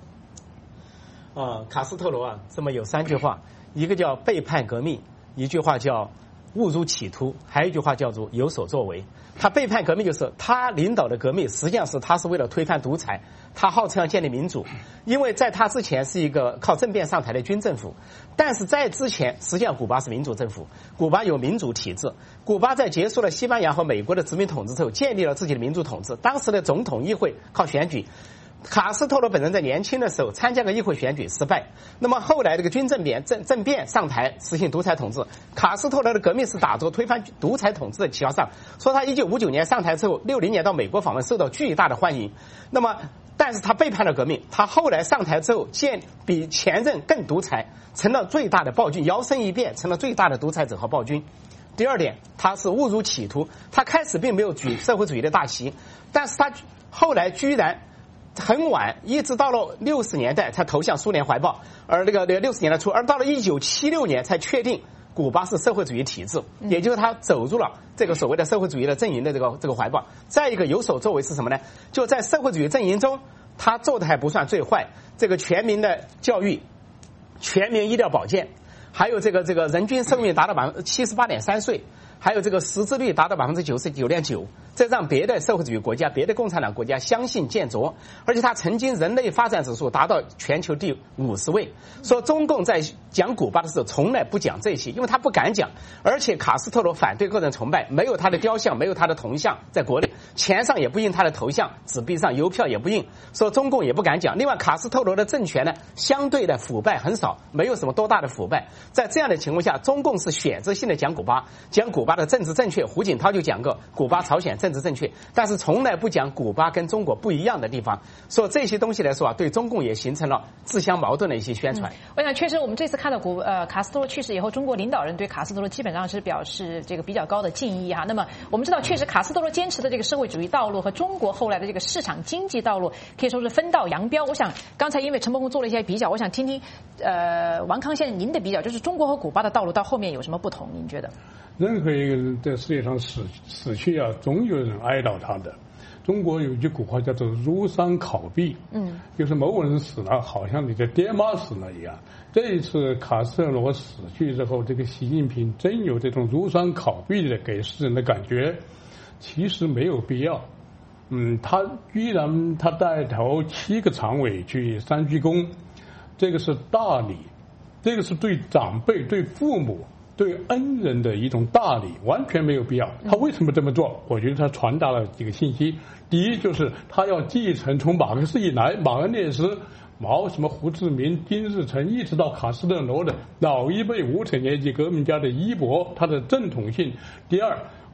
生。卡斯特罗这么有3句话，一个叫背叛革命，一句话叫误入歧途，还有一句话叫做有所作为。他背叛革命就是他领导的革命，实际上是他是为了推翻独裁，他号称要建立民主，因为在他之前是一个靠政变上台的军政府，但是在之前实际上古巴是民主政府，古巴有民主体制。古巴在结束了西班牙和美国的殖民统治之后，建立了自己的民主统治。当时的总统议会靠选举，卡斯特罗本人在年轻的时候参加了议会选举失败，那么后来这个军政变上台实行独裁统治。卡斯特罗的革命是打着推翻独裁统治的旗号上，说他1959年上台之后60年到美国访问，受到巨大的欢迎。那么但是他背叛了革命，他后来上台之后比前任更独裁，成了最大的暴君，摇身一变成了最大的独裁者和暴君。第二点，他是误入歧途，他开始并没有举社会主义的大旗，但是他后来居然很晚，一直到了60年代才投向苏联怀抱，而那个60年代初，而到了1976年才确定古巴是社会主义体制，也就是他走入了这个所谓的社会主义的阵营的这个怀抱。再一个有所作为是什么呢？就在社会主义阵营中，他做的还不算最坏，这个全民的教育、全民医疗保健，还有这个人均寿命达到78.3岁。还有这个识字率达到99.9%，这让别的社会主义国家、别的共产党国家相信见着。而且他曾经人类发展指数达到全球第50位。说中共在讲古巴的时候从来不讲这些，因为他不敢讲。而且卡斯特罗反对个人崇拜，没有他的雕像，没有他的铜像，在国内钱上也不印他的头像，纸币上邮票也不印，说中共也不敢讲。另外，卡斯特罗的政权呢，相对的腐败很少，没有什么多大的腐败。在这样的情况下，中共是选择性的讲古巴的政治正确。胡锦涛就讲过古巴朝鲜政治正确，但是从来不讲古巴跟中国不一样的地方。说这些东西来说对中共也形成了自相矛盾的一些宣传。 我想确实我们这次看到卡斯特罗去世以后，中国领导人对卡斯特罗基本上是表示这个比较高的敬意哈。那么我们知道，确实卡斯特罗坚持的这个社会主义道路和中国后来的这个市场经济道路可以说是分道扬镳。我想刚才因为陈伯公做了一些比较，我想听听王康先生您的比较，就是中国和古巴的道路到后面有什么不同？您觉得？ 任何一个人在世界上死去总有人哀悼他的。中国有一句古话叫做如丧考妣，就是某人死了，好像你的爹妈死了一样。这一次卡斯特罗死去之后，这个习近平真有这种如丧考妣的给世人的感觉，其实没有必要。他居然他带头7个常委去3鞠躬，这个是大礼，这个是对长辈、对父母、对恩人的一种大礼，完全没有必要。他为什么这么做？我觉得他传达了几个信息。第一，就是他要继承从马克思以来，马恩列斯、什么胡志明、金日成，一直到卡斯特罗的老一辈无产阶级革命家的衣钵，他的正统性。第二，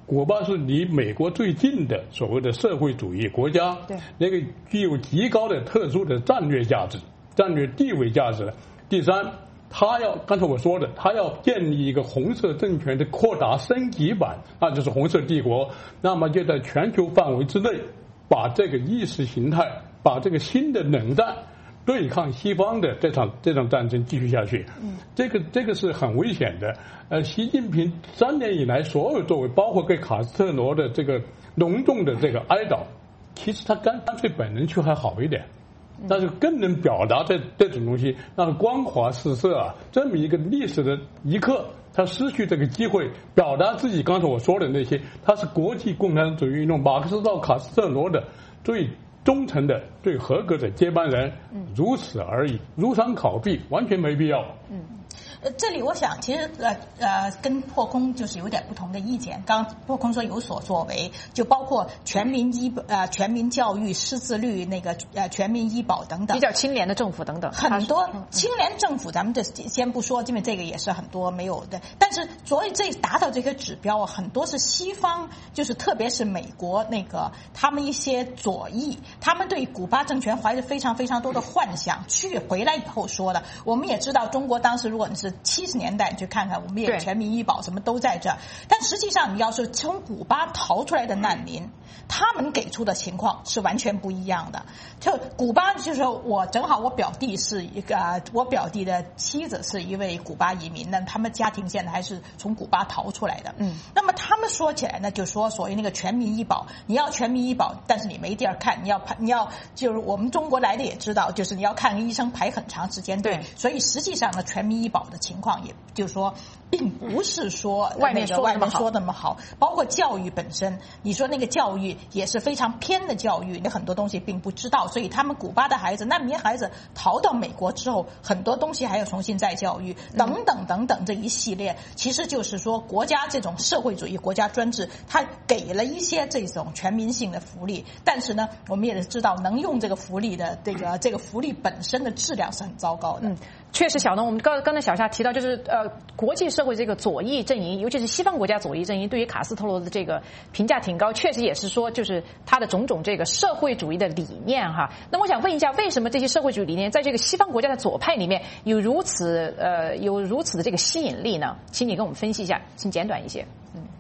古巴是离美国最近的所谓的社会主义国家， 对， 那个具有极高的特殊的战略价值、战略地位价值。第三，刚才我说的，他要建立一个红色政权的扩大升级版，那就是红色帝国。那么就在全球范围之内，把这个意识形态，把这个新的冷战对抗西方的这场战争继续下去。这个是很危险的。习近平3年以来所有作为，包括给卡斯特罗的这个隆重的这个哀悼，其实他干脆本人去还好一点。但是更能表达这种东西，让光华四射啊！这么一个历史的一刻，他失去这个机会表达自己刚才我说的那些，他是国际共产主义运动马克思到卡斯特罗的最忠诚的、最合格的接班人，如此而已，如常考毕，完全没必要。 这里我想其实跟破空就是有点不同的意见。刚破空说有所作为，就包括全民教育、识字率、那个全民医保等等， 比较清廉的政府等等， 很多清廉政府咱们这先不说，因为这个也是很多没有的。但是所以这达到这个指标，很多是西方，就是特别是美国那个他们一些左翼，他们对古巴政权怀着非常非常多的幻想，回来以后说的。我们也知道，中国当时如果你是70年代，你去看看，我们也有全民医保，什么都在这。但实际上，你要是从古巴逃出来的难民，他们给出的情况是完全不一样的。就古巴，就是我正好我表弟是一个，我表弟的妻子是一位古巴移民，那他们家庭现在还是从古巴逃出来的。那么他们说起来呢，就说所谓那个全民医保，你要全民医保，但是你没地儿看，你要就是我们中国来的也知道，就是你要看个医生排很长时间队，所以实际上呢，全民医保的情况也就是说，并不是说外面说的那么好，包括教育本身，你说那个教育也是非常偏的教育，你很多东西并不知道，所以他们古巴的孩子、难民孩子逃到美国之后，很多东西还要重新再教育，等等等等，这一系列其实就是说，国家这种社会主义国家专制，它给了一些这种全民性的福利，但是呢，我们也知道能用这个福利的这个福利本身的质量是很糟糕的。 确实，小农，我们刚才小夏提到，就是国际社会这个左翼阵营，尤其是西方国家左翼阵营，对于卡斯特罗的这个评价挺高，确实也是说，就是他的种种这个社会主义的理念哈。那我想问一下，为什么这些社会主义理念在这个西方国家的左派里面有如此的这个吸引力呢？请你跟我们分析一下，请简短一些。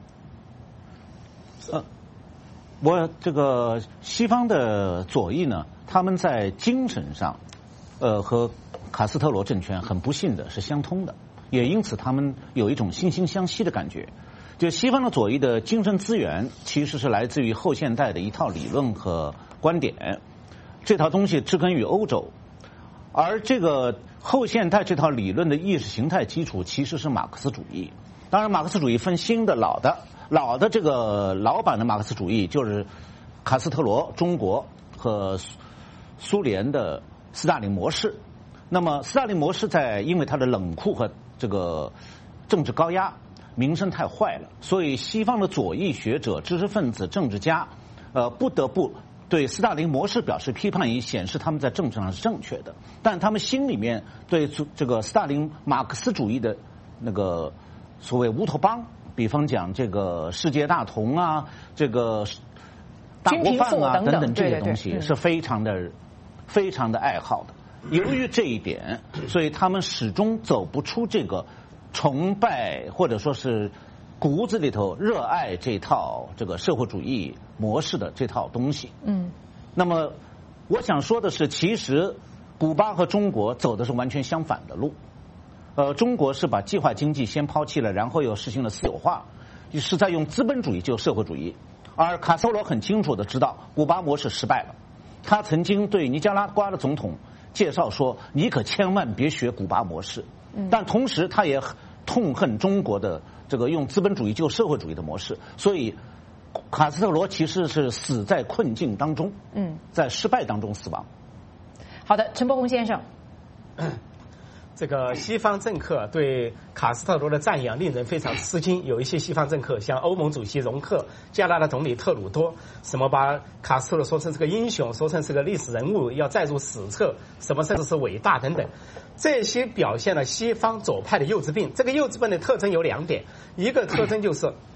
我这个西方的左翼呢，他们在精神上，和卡斯特罗政权很不幸的是相通的，也因此他们有一种惺惺相惜的感觉。就西方的左翼的精神资源其实是来自于后现代的一套理论和观点，这套东西植根于欧洲，而这个后现代这套理论的意识形态基础其实是马克思主义。当然马克思主义分新的老的这个老版的马克思主义就是卡斯特罗中国和苏联的斯大林模式。那么斯大林模式因为它的冷酷和这个政治高压，名声太坏了，所以西方的左翼学者、知识分子、政治家不得不对斯大林模式表示批判，以显示他们在政治上是正确的，但他们心里面对这个斯大林马克思主义的那个所谓乌托邦，比方讲这个世界大同啊，这个大锅饭啊等等这些东西是非常的爱好的。由于这一点，所以他们始终走不出这个崇拜或者说是骨子里头热爱这套这个社会主义模式的这套东西。那么我想说的是，其实古巴和中国走的是完全相反的路。中国是把计划经济先抛弃了，然后又实行了私有化，是在用资本主义救社会主义。而卡斯特罗很清楚的知道古巴模式失败了，他曾经对尼加拉瓜的总统介绍说，你可千万别学古巴模式。但同时他也痛恨中国的这个用资本主义救社会主义的模式，所以卡斯特罗其实是死在困境当中，在失败当中死亡。 好的，陈伯宏先生。 这个西方政客对卡斯特罗的赞扬令人非常吃惊，有一些西方政客像欧盟主席容克、加拿大总理特鲁多，什么把卡斯特罗说成是个英雄，说成是个历史人物，要载入史册，什么甚至是伟大等等，这些表现了西方左派的幼稚病。这个幼稚病的特征有2点，一个特征就是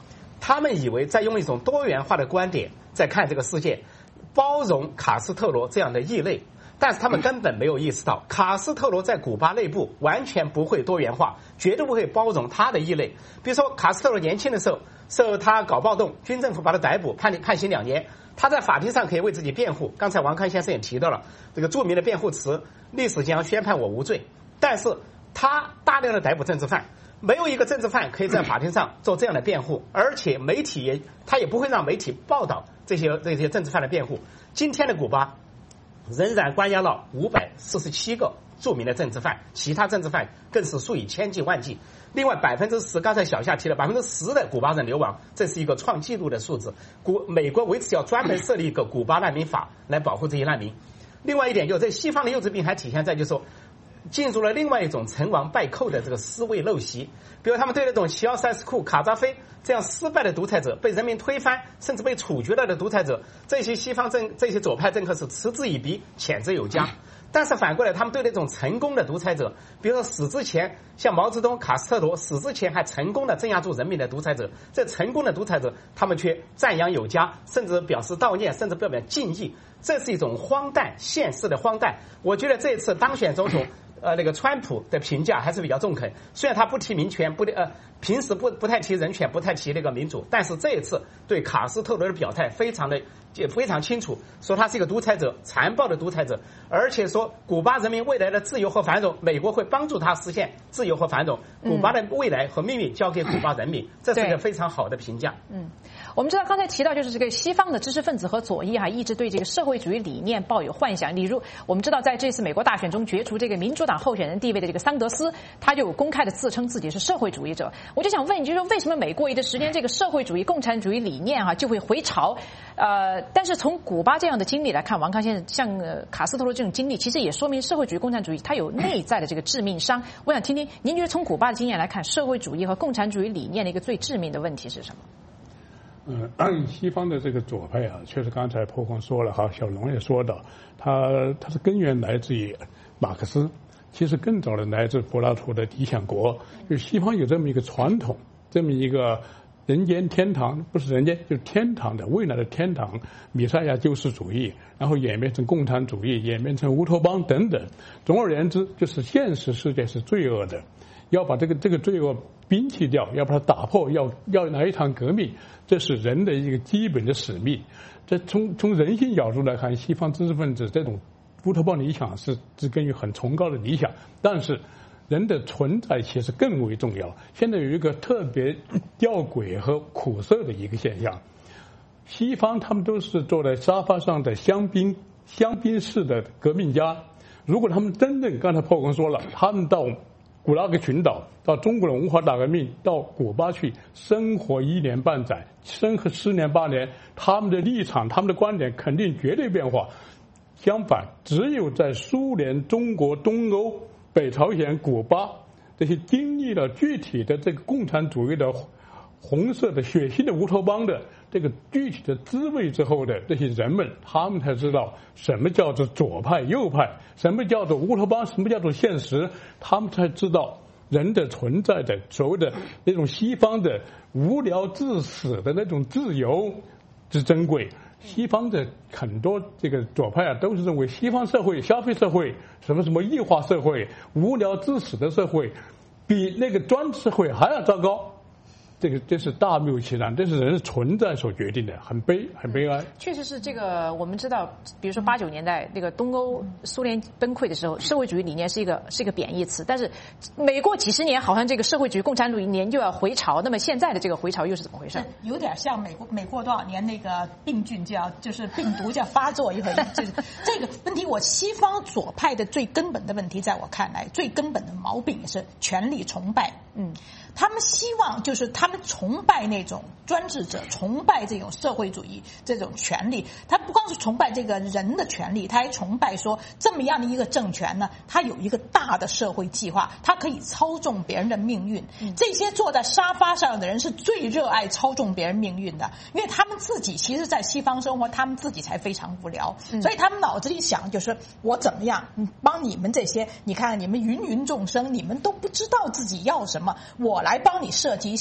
他们以为在用一种多元化的观点在看这个世界，包容卡斯特罗这样的异类。但是他们根本没有意识到，卡斯特罗在古巴内部完全不会多元化，绝对不会包容他的异类。比如说，卡斯特罗年轻的时候，受他搞暴动，军政府把他逮捕，判刑2年。他在法庭上可以为自己辩护。刚才王康先生也提到了这个著名的辩护词：“历史将宣判我无罪。”但是他大量的逮捕政治犯，没有一个政治犯可以在法庭上做这样的辩护，而且媒体他也不会让媒体报道这些政治犯的辩护。今天的古巴仍然关押了547个著名的政治犯，其他政治犯更是数以千计万计。另外10%，刚才小夏提了10%的古巴人流亡，这是一个创纪录的数字。美国为此要专门设立一个古巴难民法来保护这些难民。另外一点，就是西方的幼稚病还体现在就是说，进入了另外一种成王败寇的这个思维陋习。比如他们对那种齐奥塞斯库、卡扎菲这样失败的独裁者，被人民推翻甚至被处决了的独裁者，这些这些左派政客是嗤之以鼻，谴责有加。但是反过来，他们对那种成功的独裁者，比如说死之前像毛泽东、卡斯特罗死之前还成功的镇压住人民的独裁者，这成功的独裁者他们却赞扬有加，甚至表示悼念，甚至表敬意。这是一种荒诞现实的荒诞。我觉得这次当选总统那个川普的评价还是比较中肯，虽然他不提民权，平时不太提人权，不太提那个民主，但是这一次对卡斯特罗的表态非常清楚，说他是一个独裁者，残暴的独裁者，而且说古巴人民未来的自由和繁荣，美国会帮助他实现自由和繁荣，古巴的未来和命运交给古巴人民，这是一个非常好的评价。 我们知道刚才提到就是这个西方的知识分子和左翼一直对这个社会主义理念抱有幻想。例如我们知道在这次美国大选中角逐这个民主党候选人地位的这个桑德斯，他就公开的自称自己是社会主义者。我就想问，就是说为什么每过一段时间这个社会主义共产主义理念就会回潮？但是从古巴这样的经历来看，王康先生像卡斯特罗这种经历，其实也说明社会主义共产主义它有内在的这个致命伤。我想听听您觉得从古巴的经验来看，社会主义和共产主义理念的一个最致命的问题是什么？ 西方的这个左派确实刚才破空说了小龙也说到，它是根源来自于马克思，其实更早的来自柏拉图的《理想国》。就是西方有这么一个传统，这么一个人间天堂，不是人间就是天堂的未来的天堂，弥赛亚救世主义，然后演变成共产主义，演变成乌托邦等等。总而言之，就是现实世界是罪恶的，要把这个罪恶摒弃掉，要把它打破，要来一场革命，这是人的一个基本的使命。这从人性角度来看，西方知识分子这种乌托邦理想是根于很崇高的理想，但是人的存在其实更为重要。现在有一个特别吊诡和苦涩的一个现象，西方他们都是坐在沙发上的香槟式的革命家，如果他们真正刚才破空说了，他们到古拉格群岛，到中国的文化大革命，到古巴去生活1年半载，生活10年8年，他们的立场他们的观点肯定绝对变化。相反，只有在苏联、中国、东欧、北朝鲜、古巴这些经历了具体的这个共产主义的红色的血腥的乌托邦的这个具体的滋味之后的这些人们，他们才知道什么叫做左派右派，什么叫做乌托邦，什么叫做现实，他们才知道人的存在的所谓的那种西方的无聊至死的那种自由之珍贵。西方的很多这个左派都是认为西方社会、消费社会、什么异化社会、无聊至死的社会，比那个专制社会还要糟糕。这是大谬其然，这是人存在所决定的，很悲哀。 确实是这个，我们知道，比如说89年代那个东欧苏联崩溃的时候，社会主义理念是一个贬义词，但是每过几十年，好像这个社会主义共产主义理念就要回潮。那么现在的这个回潮又是怎么回事？ 有点像每过多少年那个病菌就是病毒就要发作一回。这个问题，西方左派的最根本的问题，在我看来，最根本的毛病是权力崇拜。他们希望就是他们崇拜那种专制者，崇拜这种社会主义这种权利。他不光是崇拜这个人的权利，他还崇拜说这么样的一个政权呢，他有一个大的社会计划，他可以操纵别人的命运。这些坐在沙发上的人是最热爱操纵别人命运的，因为他们自己其实在西方生活，他们自己才非常无聊，所以他们脑子里想就是我怎么样帮你们这些，你看你们芸芸众生，你们都不知道自己要什么，我来帮你设计一下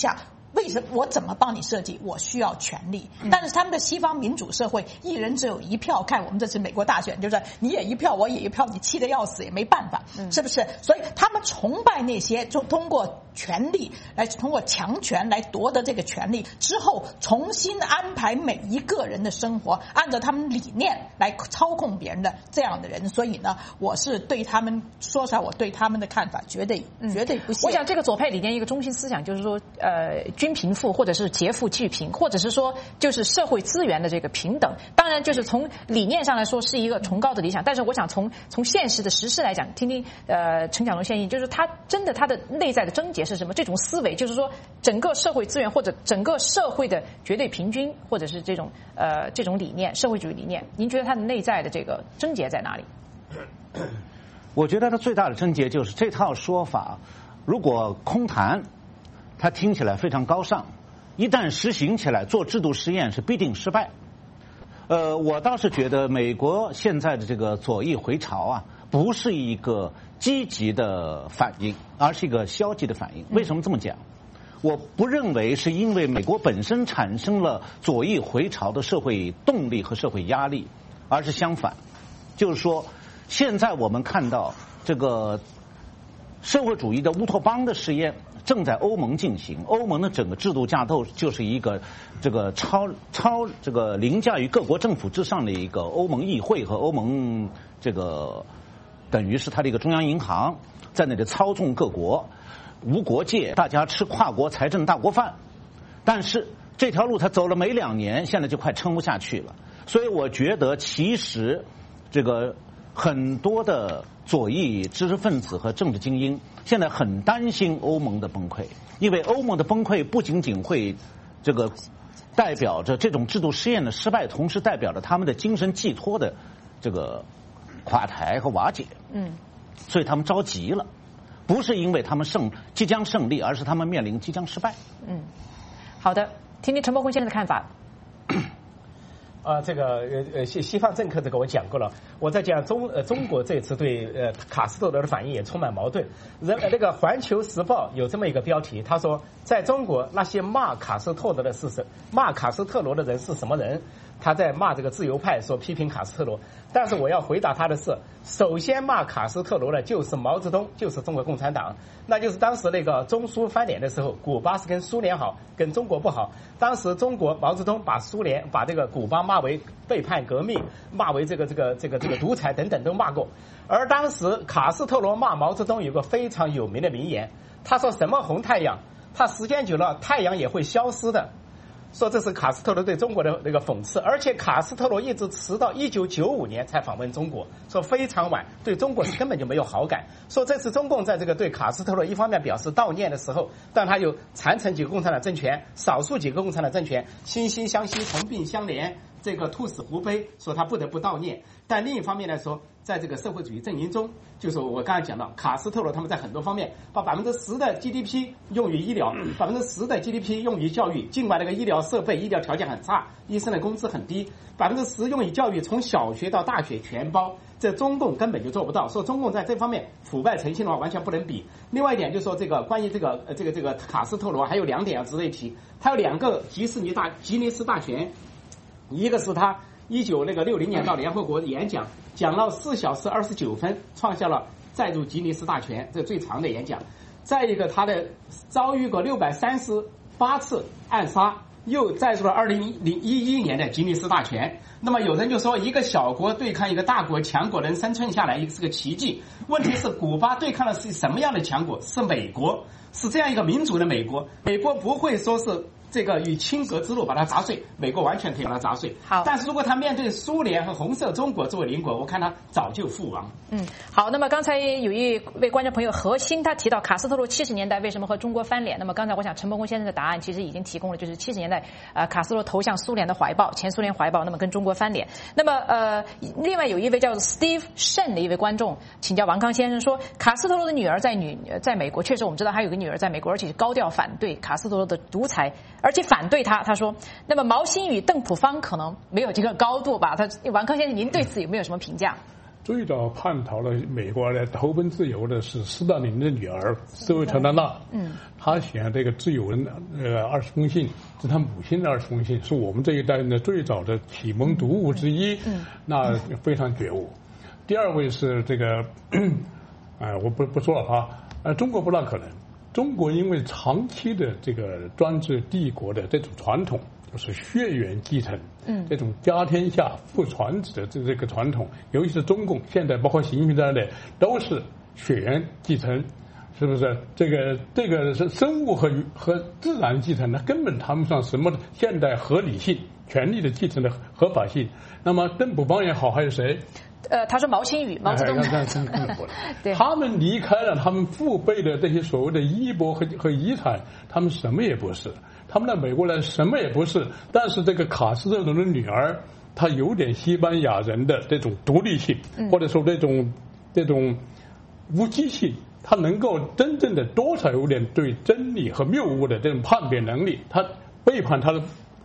为什么我怎么帮你设计？我需要权利，但是他们的西方民主社会，一人只有一票。看我们这次美国大选，就是你也一票，我也一票，你气得要死也没办法，是不是？所以他们崇拜那些通过权力来通过强权来夺得这个权利之后，重新安排每一个人的生活，按照他们理念来操控别人的这样的人。所以呢，我是对他们说出来，我对他们的看法绝对不屑。 我想这个左派理念一个中心思想就是说，均贫富或者是劫富济贫，或者是说就是社会资源的这个平等。当然，就是从理念上来说是一个崇高的理想，但是我想从现实的实施来讲，听听陈蒋龙先生，就是他的内在的症结是什么？这种思维就是说，整个社会资源或者整个社会的绝对平均，或者是这种理念，社会主义理念，您觉得它的内在的这个症结在哪里？ 我觉得它最大的症结就是这套说法，如果空谈，它听起来非常高尚，一旦实行起来，做制度实验是必定失败。我倒是觉得美国现在的这个左翼回潮啊，不是一个积极的反应，而是一个消极的反应。为什么这么讲？我不认为是因为美国本身产生了左翼回潮的社会动力和社会压力，而是相反，就是说，现在我们看到这个社会主义的乌托邦的实验正在欧盟进行，欧盟的整个制度架构就是一个这个这个凌驾于各国政府之上的一个欧盟议会和欧盟这个等于是它的一个中央银行在那里操纵各国，无国界，大家吃跨国财政大锅饭。但是这条路它走了没2年，现在就快撑不下去了。所以我觉得其实这个很多的左翼知识分子和政治精英现在很担心欧盟的崩溃，因为欧盟的崩溃不仅仅会这个代表着这种制度实验的失败，同时代表着他们的精神寄托的这个垮台和瓦解。所以他们着急了，不是因为他们即将胜利，而是他们面临即将失败。 好的，听听陈伯坤先生的看法。 这个西方政客这个我讲过了，我在讲中国这次对卡斯特罗的反应也充满矛盾。那个《环球时报》有这么一个标题，他说在中国那些骂卡斯特罗的人是什么人？他在骂这个自由派，说批评卡斯特罗。但是我要回答他的是，首先骂卡斯特罗的就是毛泽东，就是中国共产党。那就是当时那个中苏翻脸的时候，古巴是跟苏联好，跟中国不好。当时中国毛泽东把这个古巴骂为背叛革命，骂为这个独裁等等都骂过。而当时卡斯特罗骂毛泽东有个非常有名的名言，他说什么红太阳，他时间久了太阳也会消失的。说这是卡斯特罗对中国的那个讽刺，而且卡斯特罗一直迟到1995年才访问中国，说非常晚，对中国是根本就没有好感。说这次中共在这个对卡斯特罗一方面表示悼念的时候，但他有残存几个共产党政权，少数几个共产党政权惺惺相惜，同病相怜，这个兔死狐悲，说他不得不悼念。但另一方面来说，在这个社会主义阵营中，就是我刚才讲到卡斯特罗他们在很多方面把10%的 GDP 用于医疗，10%的 GDP 用于教育，尽管那个医疗设备、医疗条件很差，医生的工资很低，10%用于教育，从小学到大学全包，这中共根本就做不到。说中共在这方面腐败成性的话，完全不能比。另外一点就是说，这个关于这个卡斯特罗还有2点要值得一提，他有2个吉尼斯大全，一个是他1960年到联合国演讲，讲了4小时29分，创下了再入吉尼斯大全这最长的演讲。再一个，他的遭遇过638次暗杀，又再入了2011年的吉尼斯大全。那么有人就说，一个小国对抗一个大国强国能生存下来是个奇迹。问题是古巴对抗的是什么样的强国？是美国，是这样一个民主的美国。美国不会说是这个以清革之路把它砸碎，美国完全可以把它砸碎。 好， 但是如果他面对苏联和红色中国作为邻国，我看他早就覆亡。 好，那么刚才有一位观众朋友何鑫，他提到卡斯特罗70年代为什么和中国翻脸？那么刚才我想陈伯坤先生的答案其实已经提供了，就是70年代卡斯特罗投向苏联的怀抱，前苏联怀抱，那么跟中国翻脸。那么另外有一位叫做 Steve Shen 的一位观众请教王康先生说，卡斯特罗的女儿在美国，确实我们知道还有个女儿在美国，而且高调反对卡斯特罗的独裁，而且反对他说，那么毛新宇、邓朴方可能没有这个高度吧？王康先生，您对此有没有什么评价？ 最早叛逃了美国来投奔自由的是斯大林的女儿斯维特拉娜。她写这个自由人20封信，是她母亲的20封信，是我们这一代人的最早的启蒙读物之一。那非常觉悟。第二位是这个，我不说了啊。中国不大可能。中国因为长期的这个专制帝国的这种传统，就是血缘继承，这种家天下父传子的这个传统，尤其是中共现在包括习近平在内，都是血缘继承，是不是？这个是生物和自然继承的，根本谈不上什么现代合理性、权利的继承的合法性。那么邓卜邦也好，还有谁？ 他说毛新宇、毛泽东， 对，他们离开了他们父辈的这些所谓的衣钵和遗产，他们什么也不是。他们在美国来什么也不是，但是这个卡斯特罗的女儿，她有点西班牙人的这种独立性，或者说这种无机性，她能够真正的多少有点对真理和谬误的这种判别能力。她背叛他的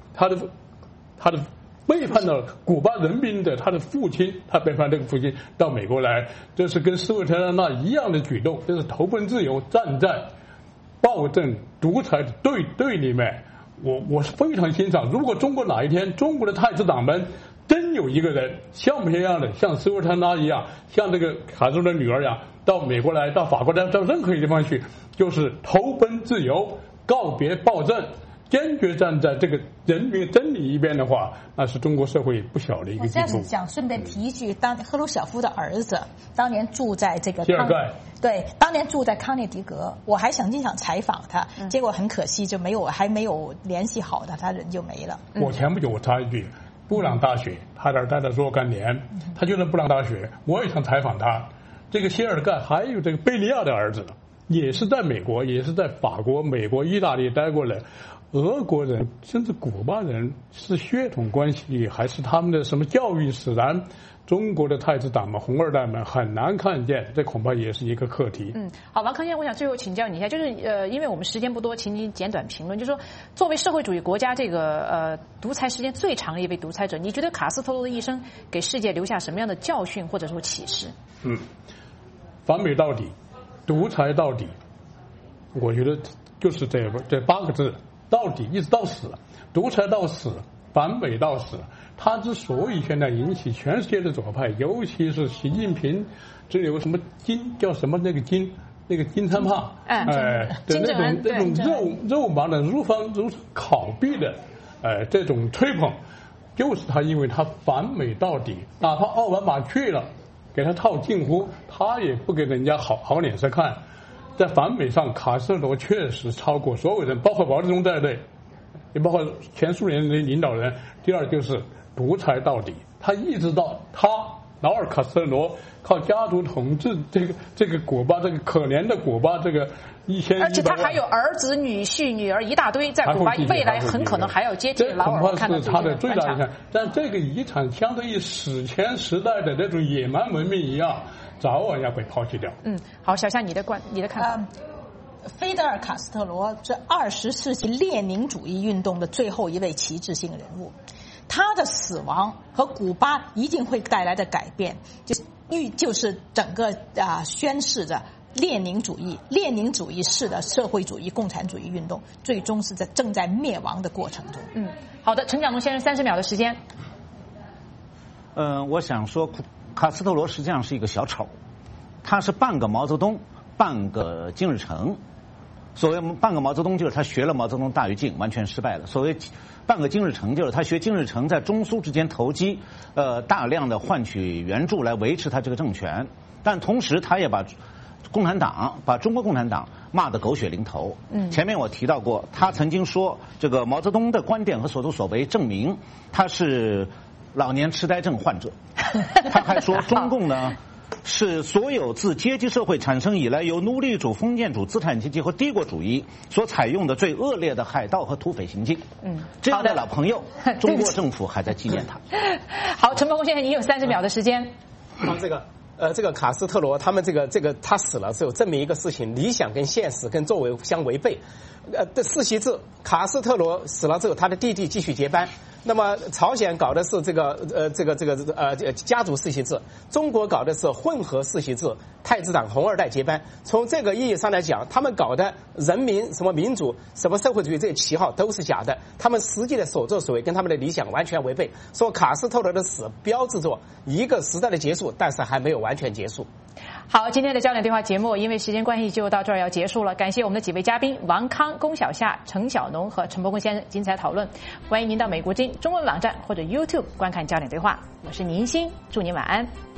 背叛了古巴人民的他的父亲，他背叛这个父亲到美国来，这是跟斯维特拉娜一样的举动，这是投奔自由，站在暴政独裁的对里面。我是非常欣赏，如果中国哪一天中国的太子党们真有一个人像不像样的，像斯维特拉娜一样，像这个卡斯特罗的女儿一样，到美国来，到法国来，到任何一个地方去，就是投奔自由，告别暴政，坚决站在这个人民真理一边的话，那是中国社会不小的一个进步。 我这样子想顺便提一句，赫鲁晓夫的儿子当年住在这个谢尔盖， 对，当年住在康涅狄格，我还想经常采访他，结果很可惜就还没有联系好他人就没了。 我前不久我插一句，布朗大学他在待了若干年，他就在布朗大学，我也想采访他。这个谢尔盖还有这个贝利亚的儿子，也是在美国，也是在法国、美国、意大利待过了。俄国人甚至古巴人是血统关系还是他们的什么教育使然，中国的太子党们、红二代们很难看见，这恐怕也是一个课题。 好，王康先生，我想最后请教你一下，就是因为我们时间不多，请你简短评论，就是说，作为社会主义国家这个独裁时间最长的一位独裁者，你觉得卡斯特罗的一生给世界留下什么样的教训或者说启示？ 反美到底，独裁到底，我觉得就是这8个字。到底一直到死，独裁到死，反美到死。他之所以现在引起全世界的左派，尤其是习近平，这有什么叫什么那个金三胖，那种肉麻的如烤壁的，这种吹捧，就是他因为他反美到底，哪怕奥巴马去了，给他套近乎，他也不给人家好脸色看。在反美上，卡斯特罗确实超过所有人，包括毛泽东在内，也包括前苏联的领导人。第二就是独裁到底，他一直到他劳尔·卡斯特罗靠家族统治这个古巴，这个可怜的古巴，这个1100万， 而且他还有儿子、女婿、女儿一大堆，在古巴未来很可能还要接替劳尔。 这恐怕是他的最大遗产，但这个遗产相对于史前时代的那种野蛮文明一样，早晚要被抛弃掉。 好，小夏，你的看法。 菲德尔·卡斯特罗是20世纪列宁主义运动的最后一位旗帜性人物，他的死亡和古巴一定会带来的改变，就是整个宣示着列宁主义式的社会主义共产主义运动最终是正在灭亡的过程中。 好的，陈讲东先生30秒的时间。 我想说，卡斯特罗实际上是一个小丑，他是半个毛泽东，半个金日成。所谓半个毛泽东，就是他学了毛泽东大跃进，完全失败了。所谓半个金日成，就是他学金日成在中苏之间投机，大量的换取援助来维持他这个政权。但同时，他也把中国共产党骂得狗血淋头。前面我提到过，他曾经说，这个毛泽东的观点和所作所为证明他是老年痴呆症患者。他还说，中共呢是所有自阶级社会产生以来，由奴隶主、封建主、资产阶级和帝国主义所采用的最恶劣的海盗和土匪行径。这样的老朋友，中国政府还在纪念他。 好，陈伯公先生，你有30秒的时间。 这个卡斯特罗他们他死了之后，证明一个事情：理想跟现实跟作为相违背。的世袭制，卡斯特罗死了之后，他的弟弟继续接班。 那么朝鲜搞的是这个家族世袭制，中国搞的是混合世袭制，太子党红二代接班。从这个意义上来讲，他们搞的人民什么民主、什么社会主义这些旗号都是假的，他们实际的所作所为跟他们的理想完全违背。说卡斯特罗的死标志着一个时代的结束，但是还没有完全结束。 好，今天的焦点对话节目因为时间关系就到这儿要结束了，感谢我们的几位嘉宾王康、龚小夏、程晓农和陈伯公先生精彩讨论。欢迎您到美国之音中文网站或者 YouTube 观看焦点对话。我是倪欣，祝您晚安。